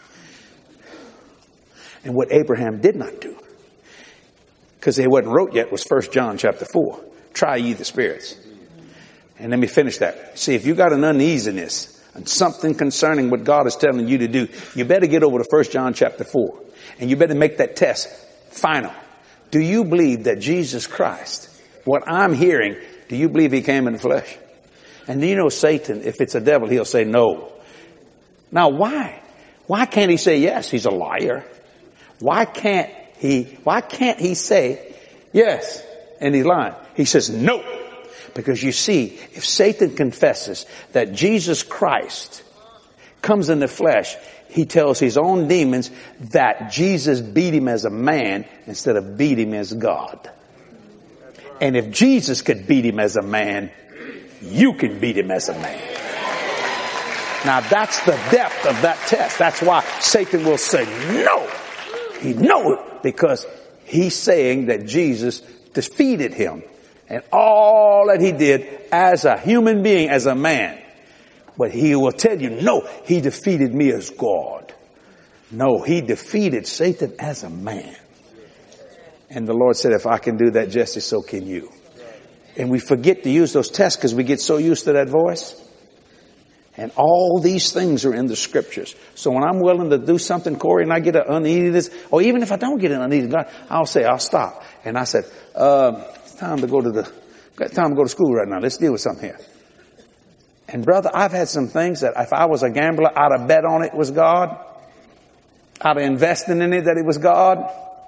and what Abraham did not do, because it wasn't wrote yet, was First John chapter four. Try ye the spirits. And let me finish that. See, if you got an uneasiness and something concerning what God is telling you to do, you better get over to First John chapter four. And you better make that test final. Do you believe that Jesus Christ, what I'm hearing, do you believe he came in the flesh? And do you know Satan, if it's a devil, he'll say no. Now why? Why can't he say yes? He's a liar. Why can't He, why can't he say yes? And he's lying. He says no. Because you see, if Satan confesses that Jesus Christ comes in the flesh, he tells his own demons that Jesus beat him as a man instead of beat him as God. And if Jesus could beat him as a man, you can beat him as a man. Now that's the depth of that test. That's why Satan will say no. He knows it because he's saying that Jesus defeated him and all that he did as a human being, as a man. But he will tell you, no, he defeated me as God. No, he defeated Satan as a man. And the Lord said, if I can do that, Jesse, so can you. And we forget to use those tests because we get so used to that voice. And all these things are in the scriptures. So when I'm willing to do something, Corey, and I get an uneasiness, or even if I don't get an uneasiness, I'll say, I'll stop. And I said, uh, it's time to go to the, time to go to school right now. Let's deal with something here. And brother, I've had some things that if I was a gambler, I'd have bet on it was God. I'd have invested in it that it was God.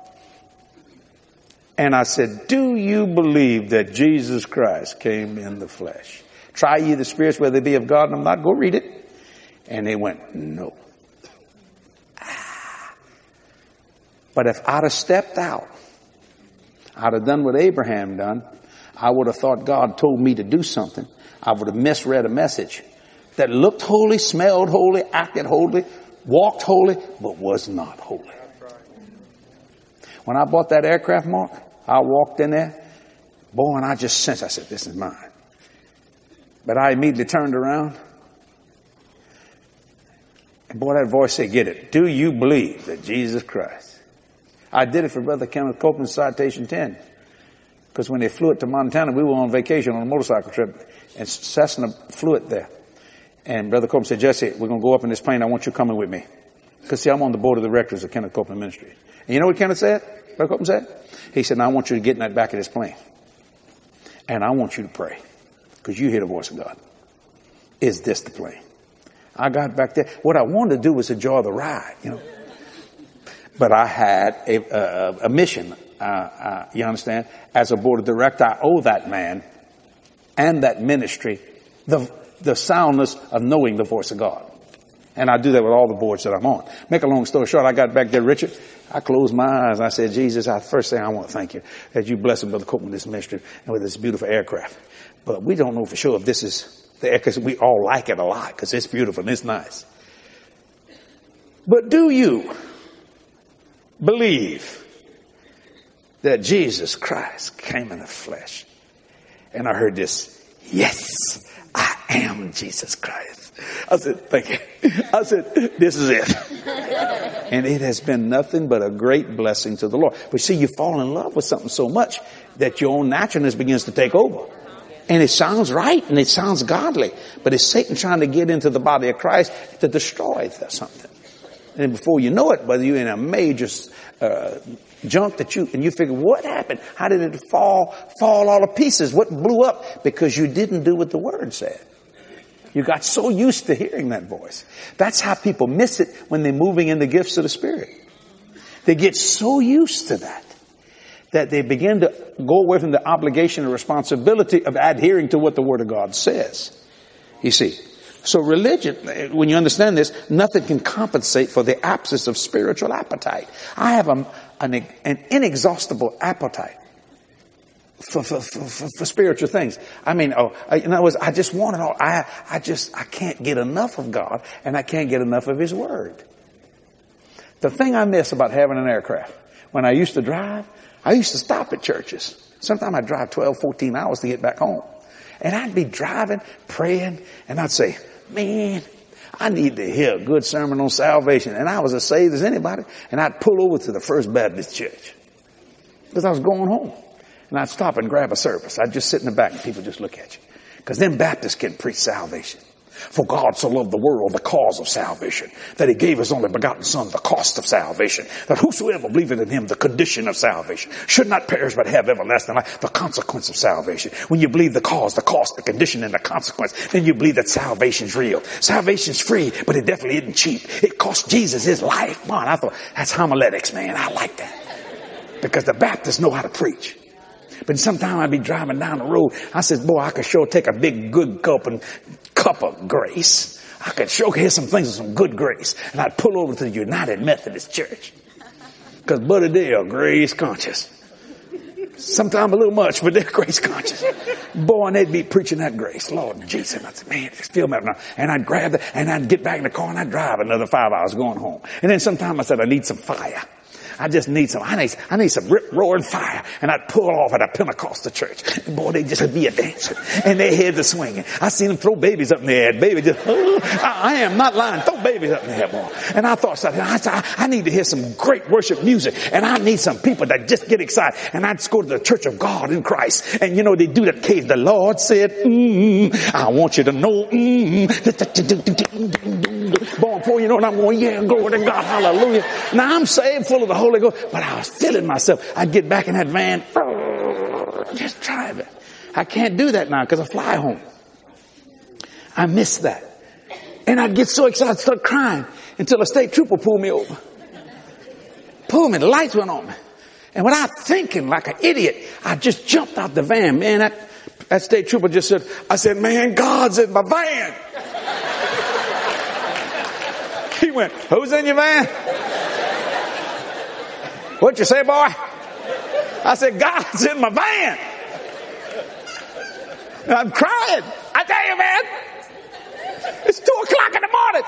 And I said, do you believe that Jesus Christ came in the flesh? Try ye the spirits whether they be of God and of not. Go read it. And they went, no. Ah. But if I'd have stepped out, I'd have done what Abraham done. I would have thought God told me to do something. I would have misread a message that looked holy, smelled holy, acted holy, walked holy, but was not holy. When I bought that aircraft, Mark, I walked in there, boy, and I just sensed, I said, this is mine. But I immediately turned around. And boy, that voice said, get it. Do you believe that Jesus Christ? I did it for Brother Kenneth Copeland's Citation ten. Because when they flew it to Montana, we were on vacation on a motorcycle trip. And Cessna flew it there. And Brother Copeland said, Jesse, we're going to go up in this plane. I want you coming with me. Because see, I'm on the board of directors of Kenneth Copeland Ministries. And you know what Kenneth said? Brother Copeland said? He said, now I want you to get in that back of this plane. And I want you to pray. Because you hear the voice of God. Is this the plane? I got back there. What I wanted to do was enjoy the ride, you know. But I had a, a, a mission, uh, uh, you understand? As a board of director, I owe that man and that ministry the, the soundness of knowing the voice of God. And I do that with all the boards that I'm on. Make a long story short, I got back there, Richard. I closed my eyes. I said, Jesus, I first thing I want to thank you that you blessed Brother Copeland with this ministry and with this beautiful aircraft. But we don't know for sure if this is the air, because we all like it a lot because it's beautiful and it's nice. But do you believe that Jesus Christ came in the flesh? And I heard this, yes, I am Jesus Christ. I said, thank you. I said, this is it. And it has been nothing but a great blessing to the Lord. But see, you fall in love with something so much that your own naturalness begins to take over. And it sounds right and it sounds godly. But it's Satan trying to get into the body of Christ to destroy something. And before you know it, whether you're in a major uh, junk that you, and you figure, what happened? How did it fall, fall all to pieces? What blew up? Because you didn't do what the Word said. You got so used to hearing that voice. That's how people miss it when they're moving in the gifts of the Spirit. They get so used to that, that they begin to go away from the obligation and responsibility of adhering to what the Word of God says. You see, so religion, when you understand this, nothing can compensate for the absence of spiritual appetite. I have a, an, an inexhaustible appetite For, for, for, for spiritual things. I mean, oh, in other words, I just want it all. I, I just, I can't get enough of God and I can't get enough of His Word. The thing I miss about having an aircraft, when I used to drive, I used to stop at churches. Sometimes I'd drive twelve, fourteen hours to get back home. And I'd be driving, praying, and I'd say, man, I need to hear a good sermon on salvation. And I was as saved as anybody. And I'd pull over to the First Baptist Church because I was going home. And I'd stop and grab a service. I'd just sit in the back and people just look at you. Because them Baptists can preach salvation. For God so loved the world, the cause of salvation, that He gave His only begotten Son, the cost of salvation, that whosoever believeth in Him, the condition of salvation, should not perish but have everlasting life, the consequence of salvation. When you believe the cause, the cost, the condition, and the consequence, then you believe that salvation's real. Salvation's free, but it definitely isn't cheap. It cost Jesus His life. Man, I thought, that's homiletics, man. I like that. Because the Baptists know how to preach. But sometime I'd be driving down the road. I said, boy, I could sure take a big good cup and cup of grace. I could sure hear some things of some good grace. And I'd pull over to the United Methodist Church. Because Buddy, they are grace conscious. Sometimes a little much, but they're grace conscious. Boy, and they'd be preaching that grace. Lord Jesus. I'd say, man, just feel me up now. And I'd grab it and I'd get back in the car and I'd drive another five hours going home. And then sometime I said, I need some fire. I just need some, I need, I need some rip roaring fire. And I'd pull off at a Pentecostal church. And boy, they just be a dancing. And their heads are swinging. I seen them throw babies up in the air. Baby just, oh, I, I am not lying. Throw babies up in the air, boy. And I thought, I, I, I need to hear some great worship music. And I need some people that just get excited. And I'd go to the Church of God in Christ. And you know, they do that case. The Lord said, mm, I want you to know, mm, boy, before you know it, I'm going, yeah, glory to God, hallelujah. Now I'm saved, full of the Holy Ghost, but I was feeling myself. I'd get back in that van, just drive it. I can't do that now because I fly home. I miss that. And I'd get so excited, I'd start crying until a state trooper pulled me over. Pulled me, the lights went on me. And without thinking like an idiot, I just jumped out the van. Man, that, that state trooper just said, I said, man, God's in my van. He went, who's in your van? What'd you say, boy? I said, God's in my van. And I'm crying. I tell you, man, it's two o'clock in the morning.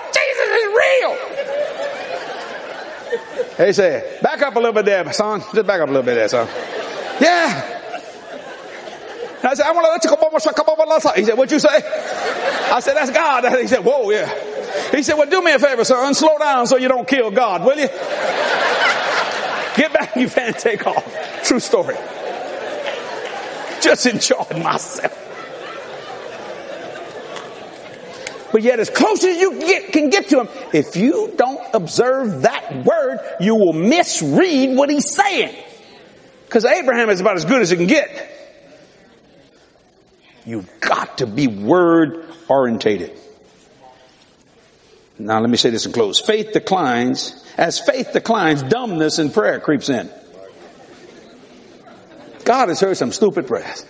Jesus is real. He said, back up a little bit there, son. Just back up a little bit there, son. Yeah. And I said, I want to let you come over. Come over. He said, what'd you say? I said, that's God. He said, whoa, yeah. He said, well, do me a favor, son. Slow down so you don't kill God, will you? Get back in your van and take off. True story. Just enjoying myself. but yet as close as you get, can get to him, if you don't observe that word, you will misread what he's saying. Because Abraham is about as good as it can get. You've got to be word orientated. Now let me say this and close. Faith declines. As faith declines, dumbness in prayer creeps in. God has heard some stupid prayers.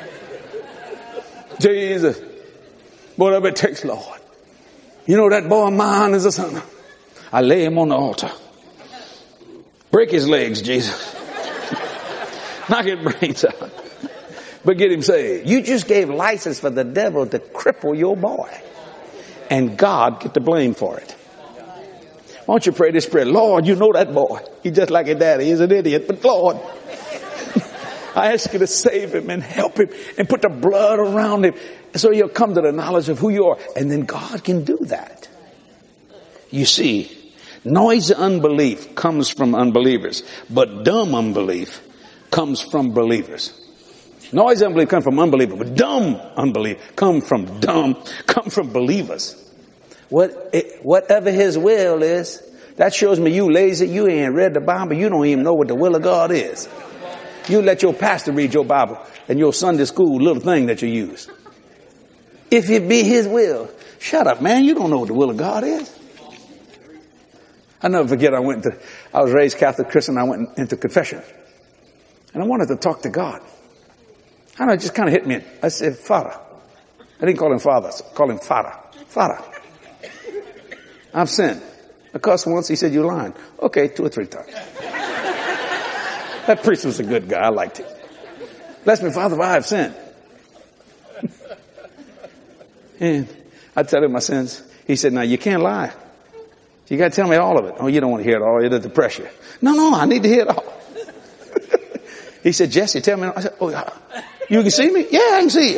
Jesus, whatever it takes, Lord. You know that boy of mine is a sinner. I lay him on the altar. Break his legs, Jesus. Knock his brains out. But get him saved. You just gave license for the devil to cripple your boy. And God get the blame for it. Why don't you pray this prayer? Lord, you know that boy. He's just like his daddy. He's an idiot. But Lord, I ask you to save him and help him and put the blood around him so he'll come to the knowledge of who you are. And then God can do that. You see, noisy unbelief comes from unbelievers, but dumb unbelief comes from believers. Noisy unbelief comes from unbelievers, but dumb unbelief come from dumb, come from believers. What, it, whatever his will is, that shows me you lazy. You ain't read the Bible. You don't even know what the will of God is. You let your pastor read your Bible and your Sunday school little thing that you use. If it be his will, shut up, man. You don't know what the will of God is. I never forget. I went to, I was raised Catholic Christian. I went into confession and I wanted to talk to God. I don't know, it just kind of hit me. I said, Father. I didn't call him Father. I called him Father. Father. I've sinned. Of course, once he said, you're lying. Okay, two or three times. That priest was a good guy. I liked him. Bless me, Father, for I have sinned. And I tell him my sins. He said, now you can't lie. You got to tell me all of it. Oh, you don't want to hear it all. It'll depress you. No, no, I need to hear it all. He said, Jesse, tell me. I said, oh, you can see me? Yeah, I can see you.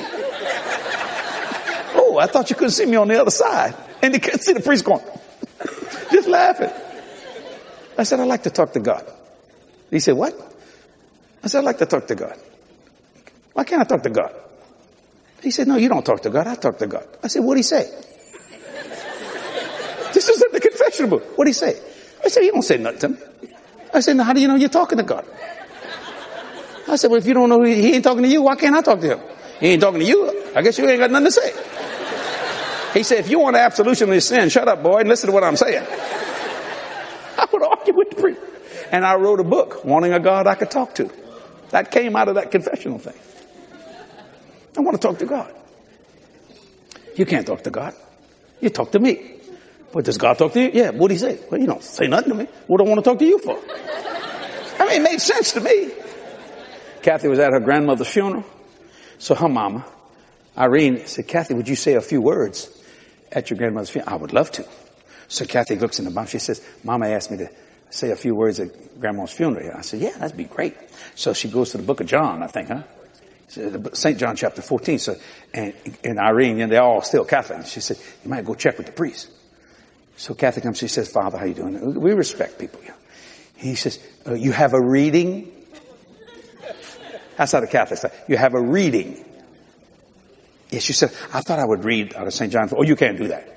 Oh, I thought you couldn't see me on the other side. And they couldn't see the priest going, just laughing. I said, I'd like to talk to God. He said, what? I said, I'd like to talk to God. Why can't I talk to God? He said, no, you don't talk to God. I talk to God. I said, what'd he say? This is in the confession book. What'd he say? I said, he don't say nothing to me. I said, now how do you know you're talking to God? I said, well, if you don't know he, he ain't talking to you, why can't I talk to him? He ain't talking to you. I guess you ain't got nothing to say. He said, if you want absolution of your sin, shut up, boy, and listen to what I'm saying. I would argue with the priest. And I wrote a book, Wanting a God I Could Talk to. That came out of that confessional thing. I want to talk to God. You can't talk to God. You talk to me. But does God talk to you? Yeah. What'd he say? Well, you don't say nothing to me. What do I want to talk to you for? I mean, it made sense to me. Kathy was at her grandmother's funeral. So her mama, Irene, said, Kathy, would you say a few words at your grandmother's funeral? I would love to. So Kathy looks in the Bible. She says, Mama asked me to say a few words at Grandma's funeral. I said, yeah, that'd be great. So she goes to the book of John, I think, huh? Saint John chapter fourteen. So, and, and Irene, and they're all still Catholic. She said, you might go check with the priest. So Kathy comes, she says, Father, how you doing? We respect people. He says, uh, you have a reading? That's how the Catholics say. You have a reading. Yes, she said, I thought I would read out of Saint John. Oh, you can't do that.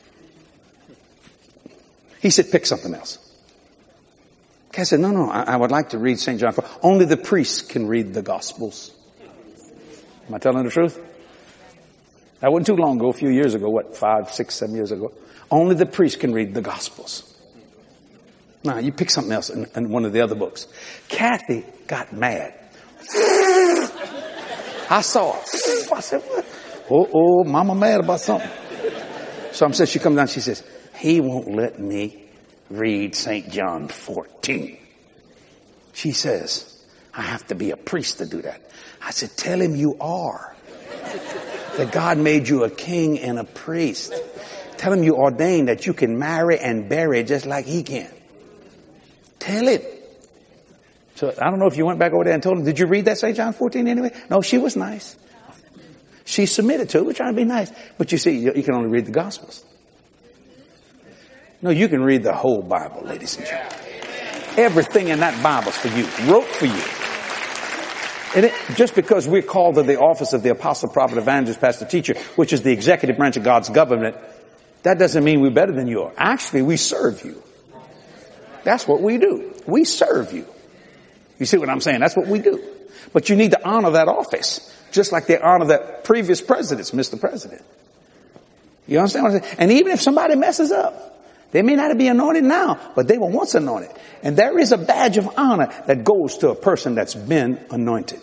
He said, pick something else. I said, no, no, I, I would like to read Saint John. Only the priests can read the Gospels. Am I telling the truth? That wasn't too long ago, a few years ago, what, five, six, seven years ago. Only the priest can read the Gospels. Now, you pick something else in, in one of the other books. Kathy got mad. I saw her. I said, what? Oh, oh, mama mad about something. So I'm saying, she comes down, she says, he won't let me read Saint John fourteen. She says, I have to be a priest to do that. I said, tell him you are. That God made you a king and a priest. Tell him you ordained that you can marry and bury just like he can. Tell him. So I don't know if you went back over there and told him, did you read that Saint John fourteen anyway? No, she was nice. She submitted to it, which I'd be nice. But you see, you, you can only read the Gospels. No, you can read the whole Bible, ladies and gentlemen. Everything in that Bible's for you, wrote for you. And it, just because we're called to the office of the apostle, prophet, evangelist, pastor, teacher, which is the executive branch of God's government, that doesn't mean we're better than you are. Actually, we serve you. That's what we do. We serve you. You see what I'm saying? That's what we do. But you need to honor that office, just like they honor that previous presidents, Mister President. You understand what I'm saying? And even if somebody messes up, they may not be anointed now, but they were once anointed. And there is a badge of honor that goes to a person that's been anointed.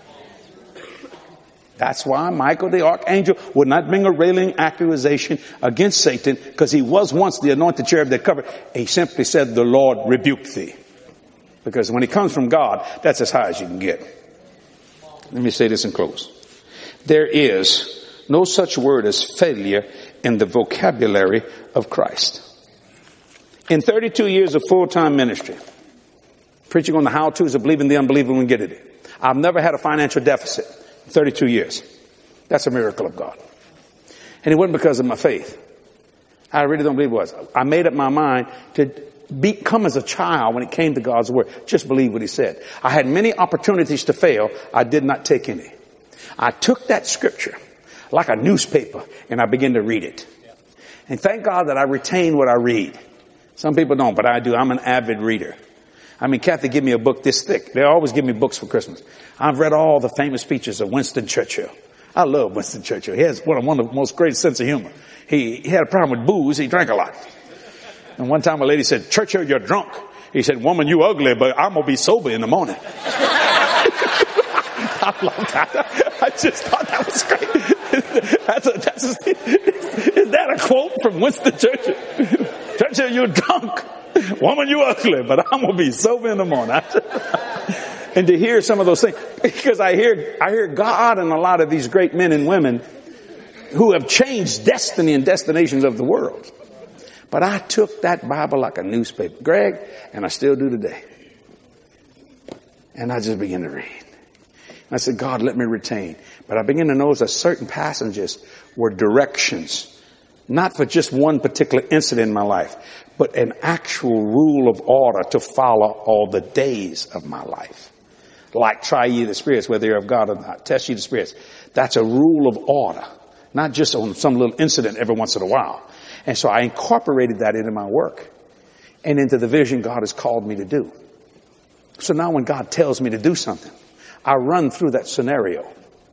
That's why Michael the archangel would not bring a railing accusation against Satan, because he was once the anointed cherub that covered. He simply said, the Lord rebuked thee. Because when he comes from God, that's as high as you can get. Let me say this and close. There is no such word as failure in the vocabulary of Christ. In thirty-two years of full-time ministry, preaching on the how-tos of believing the unbeliever when we get it, I've never had a financial deficit in thirty-two years. That's a miracle of God. And it wasn't because of my faith. I really don't believe it was. I made up my mind to become as a child when it came to God's word. Just believe what he said. I had many opportunities to fail. I did not take any. I took that scripture like a newspaper and I began to read it. And thank God that I retain what I read. Some people don't, but I do. I'm an avid reader. I mean, Kathy give me a book this thick. They always give me books for Christmas. I've read all the famous speeches of Winston Churchill. I love Winston Churchill. He has one of, one of the most great sense of humor. He, he had a problem with booze. He drank a lot. And one time a lady said, Churchill, you're drunk. He said, woman, you ugly, but I'm going to be sober in the morning. I love that. I just thought that was great. That's a, that's a, is that a quote from Winston Churchill? Churchill, you're drunk. Woman, you ugly, but I'm going to be sober in the morning. And to hear some of those things, because I hear, I hear God in a lot of these great men and women who have changed destiny and destinations of the world. But I took that Bible like a newspaper, Greg, and I still do today. And I just began to read. I said, God, let me retain. But I began to notice that certain passages were directions, not for just one particular incident in my life, but an actual rule of order to follow all the days of my life. Like try ye the spirits, whether you're of God or not. Test ye the spirits. That's a rule of order, not just on some little incident every once in a while. And so I incorporated that into my work and into the vision God has called me to do. So now when God tells me to do something, I run through that scenario.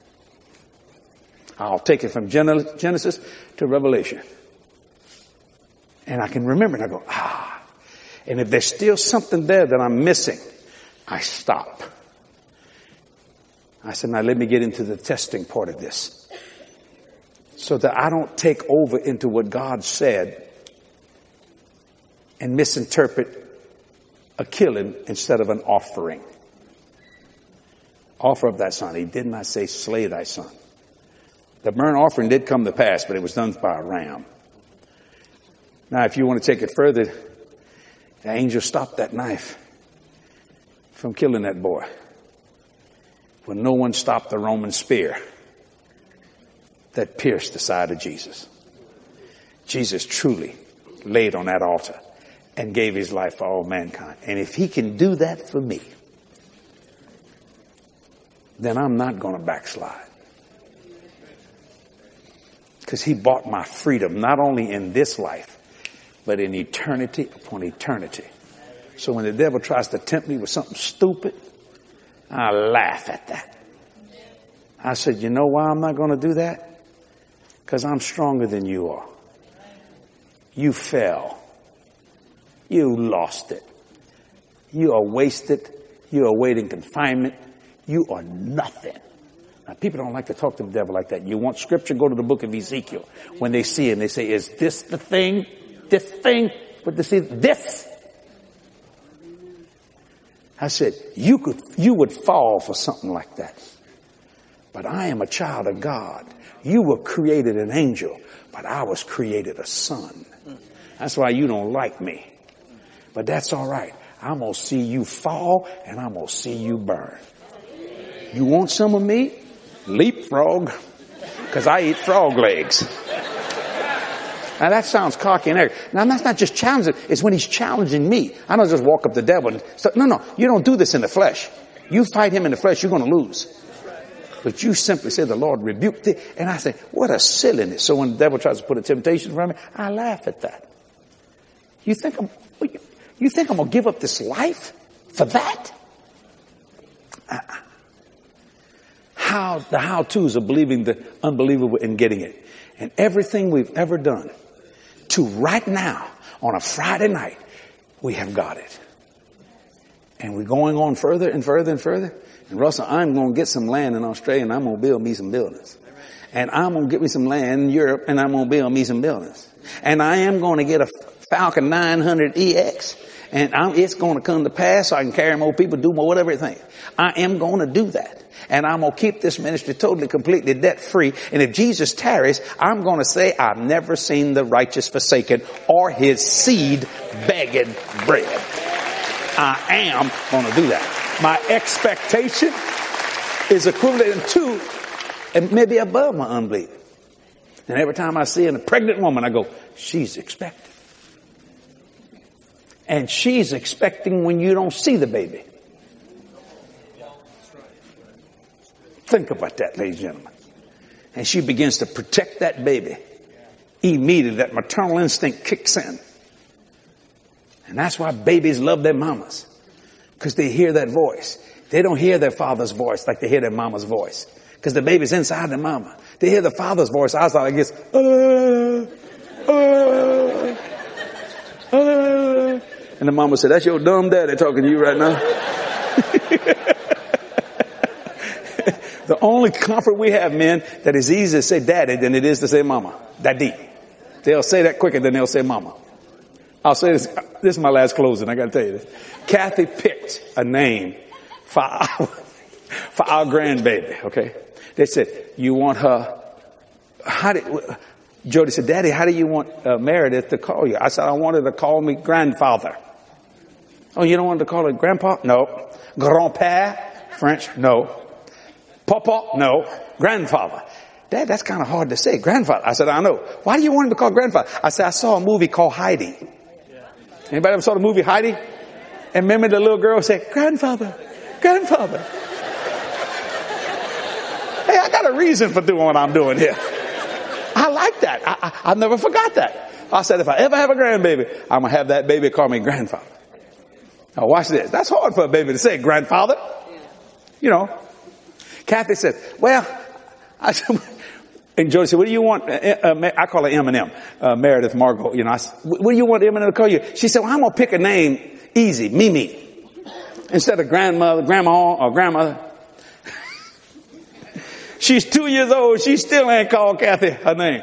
I'll take it from Genesis to Revelation. And I can remember and I go, ah. And if there's still something there that I'm missing, I stop. I said, now let me get into the testing part of this. So that I don't take over into what God said and misinterpret a killing instead of an offering. Offer up thy son. He did not say slay thy son. The burnt offering did come to pass, but it was done by a ram. Now, if you want to take it further, the angel stopped that knife from killing that boy. But no one stopped the Roman spear that pierced the side of Jesus. Jesus truly laid on that altar and gave his life for all mankind. And if he can do that for me, then I'm not going to backslide. Because he bought my freedom, not only in this life, but in eternity upon eternity. So when the devil tries to tempt me with something stupid, I laugh at that. I said, you know why I'm not going to do that? Because I'm stronger than you are. You fell. You lost it. You are wasted. You are awaiting confinement. You are nothing. Now, people don't like to talk to the devil like that. You want scripture, go to the book of Ezekiel. When they see him, they say, is this the thing? This thing? But they see this. I said, you could, you would fall for something like that. But I am a child of God. You were created an angel, but I was created a son. That's why you don't like me. But that's all right. I'm going to see you fall and I'm going to see you burn. You want some of me? Leapfrog. Because I eat frog legs. Now that sounds cocky and arrogant. Now that's not just challenging. It's when he's challenging me. I don't just walk up to the devil and start, no, no, you don't do this in the flesh. You fight him in the flesh, you're going to lose. But you simply say, the Lord rebuked thee. And I say, what a silliness. So when the devil tries to put a temptation in front of me, I laugh at that. You think I'm, you think I'm going to give up this life for that? Uh-uh. How, the how-tos of believing the unbelievable and getting it. And everything we've ever done to right now on a Friday night, we have got it. And we're going on further and further and further. And Russell, I'm going to get some land in Australia and I'm going to build me some buildings. And I'm going to get me some land in Europe and I'm going to build me some buildings. And I am going to get a Falcon nine hundred E X and I'm, it's going to come to pass so I can carry more people, do more, whatever it thinks. I am going to do that. And I'm going to keep this ministry totally, completely debt free. And if Jesus tarries, I'm going to say, I've never seen the righteous forsaken or his seed begging bread. I am going to do that. My expectation is equivalent to and maybe above my unbelief. And every time I see a pregnant woman, I go, she's expecting. And she's expecting when you don't see the baby. Think about that, ladies and gentlemen. And she begins to protect that baby. Immediately, that maternal instinct kicks in. And that's why babies love their mamas. Because they hear that voice. They don't hear their father's voice like they hear their mama's voice. Because the baby's inside the mama. They hear the father's voice outside like this. Uh, uh, uh. And the mama said, that's your dumb daddy talking to you right now. The only comfort we have, men, that is easier to say daddy than it is to say mama. Daddy. They'll say that quicker than they'll say mama. I'll say this. This is my last closing. I got to tell you this. Kathy picked a name for our, for our grandbaby. Okay. They said, you want her, how did, Jody said, Daddy, how do you want uh, Meredith to call you? I said, I wanted to call me grandfather. Oh, you don't want to call her grandpa? No. Grand-père? French? No. Papa? No. Grandfather. Dad, that's kind of hard to say. Grandfather. I said, I know. Why do you want him to call grandfather? I said, I saw a movie called Heidi. Anybody ever saw the movie Heidi? And remember the little girl said, grandfather, grandfather. Hey, I got a reason for doing what I'm doing here. I like that. I, I, I never forgot that. I said, if I ever have a grandbaby, I'm going to have that baby call me grandfather. Now watch this. That's hard for a baby to say, grandfather. You know. Kathy said, well, I said, and Jody said, what do you want? Uh, uh, I call her M and M, uh, Meredith Margot. You know, I said, what do you want M and M to call you? She said, well, I'm going to pick a name easy, Mimi. Instead of grandmother, grandma, or grandmother. She's two years old. She still ain't called Kathy her name.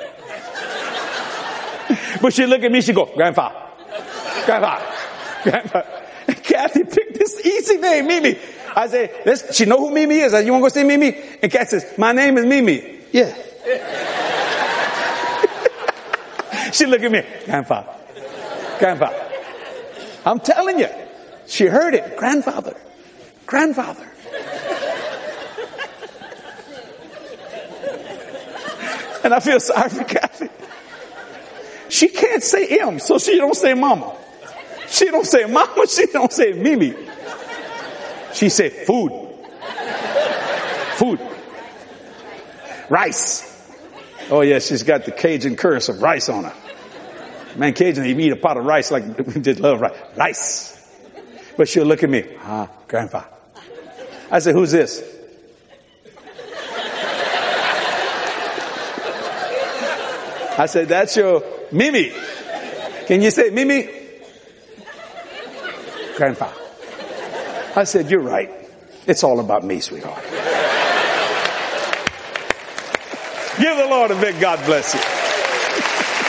But she look at me, she go, grandpa, grandpa, grandpa. And Kathy picked this easy name, Mimi. I say, let's, she know who Mimi is. I said, you want to go see Mimi? And Kathy says, my name is Mimi. Yeah. She look at me, grandpa, grandpa. I'm telling you, she heard it. Grandfather, grandfather. And I feel sorry for Kathy. She can't say M, so she don't say mama. She don't say mama, she don't say Mimi. She say food. Food. Rice. Oh yeah, she's got the Cajun curse of rice on her. Man, Cajun, you eat a pot of rice like we just love rice. Rice. But she'll look at me. Ah, grandpa. I said, who's this? I said, that's your Mimi. Can you say Mimi? Grandpa. I said, you're right. It's all about me, sweetheart. Give the Lord a big God bless you.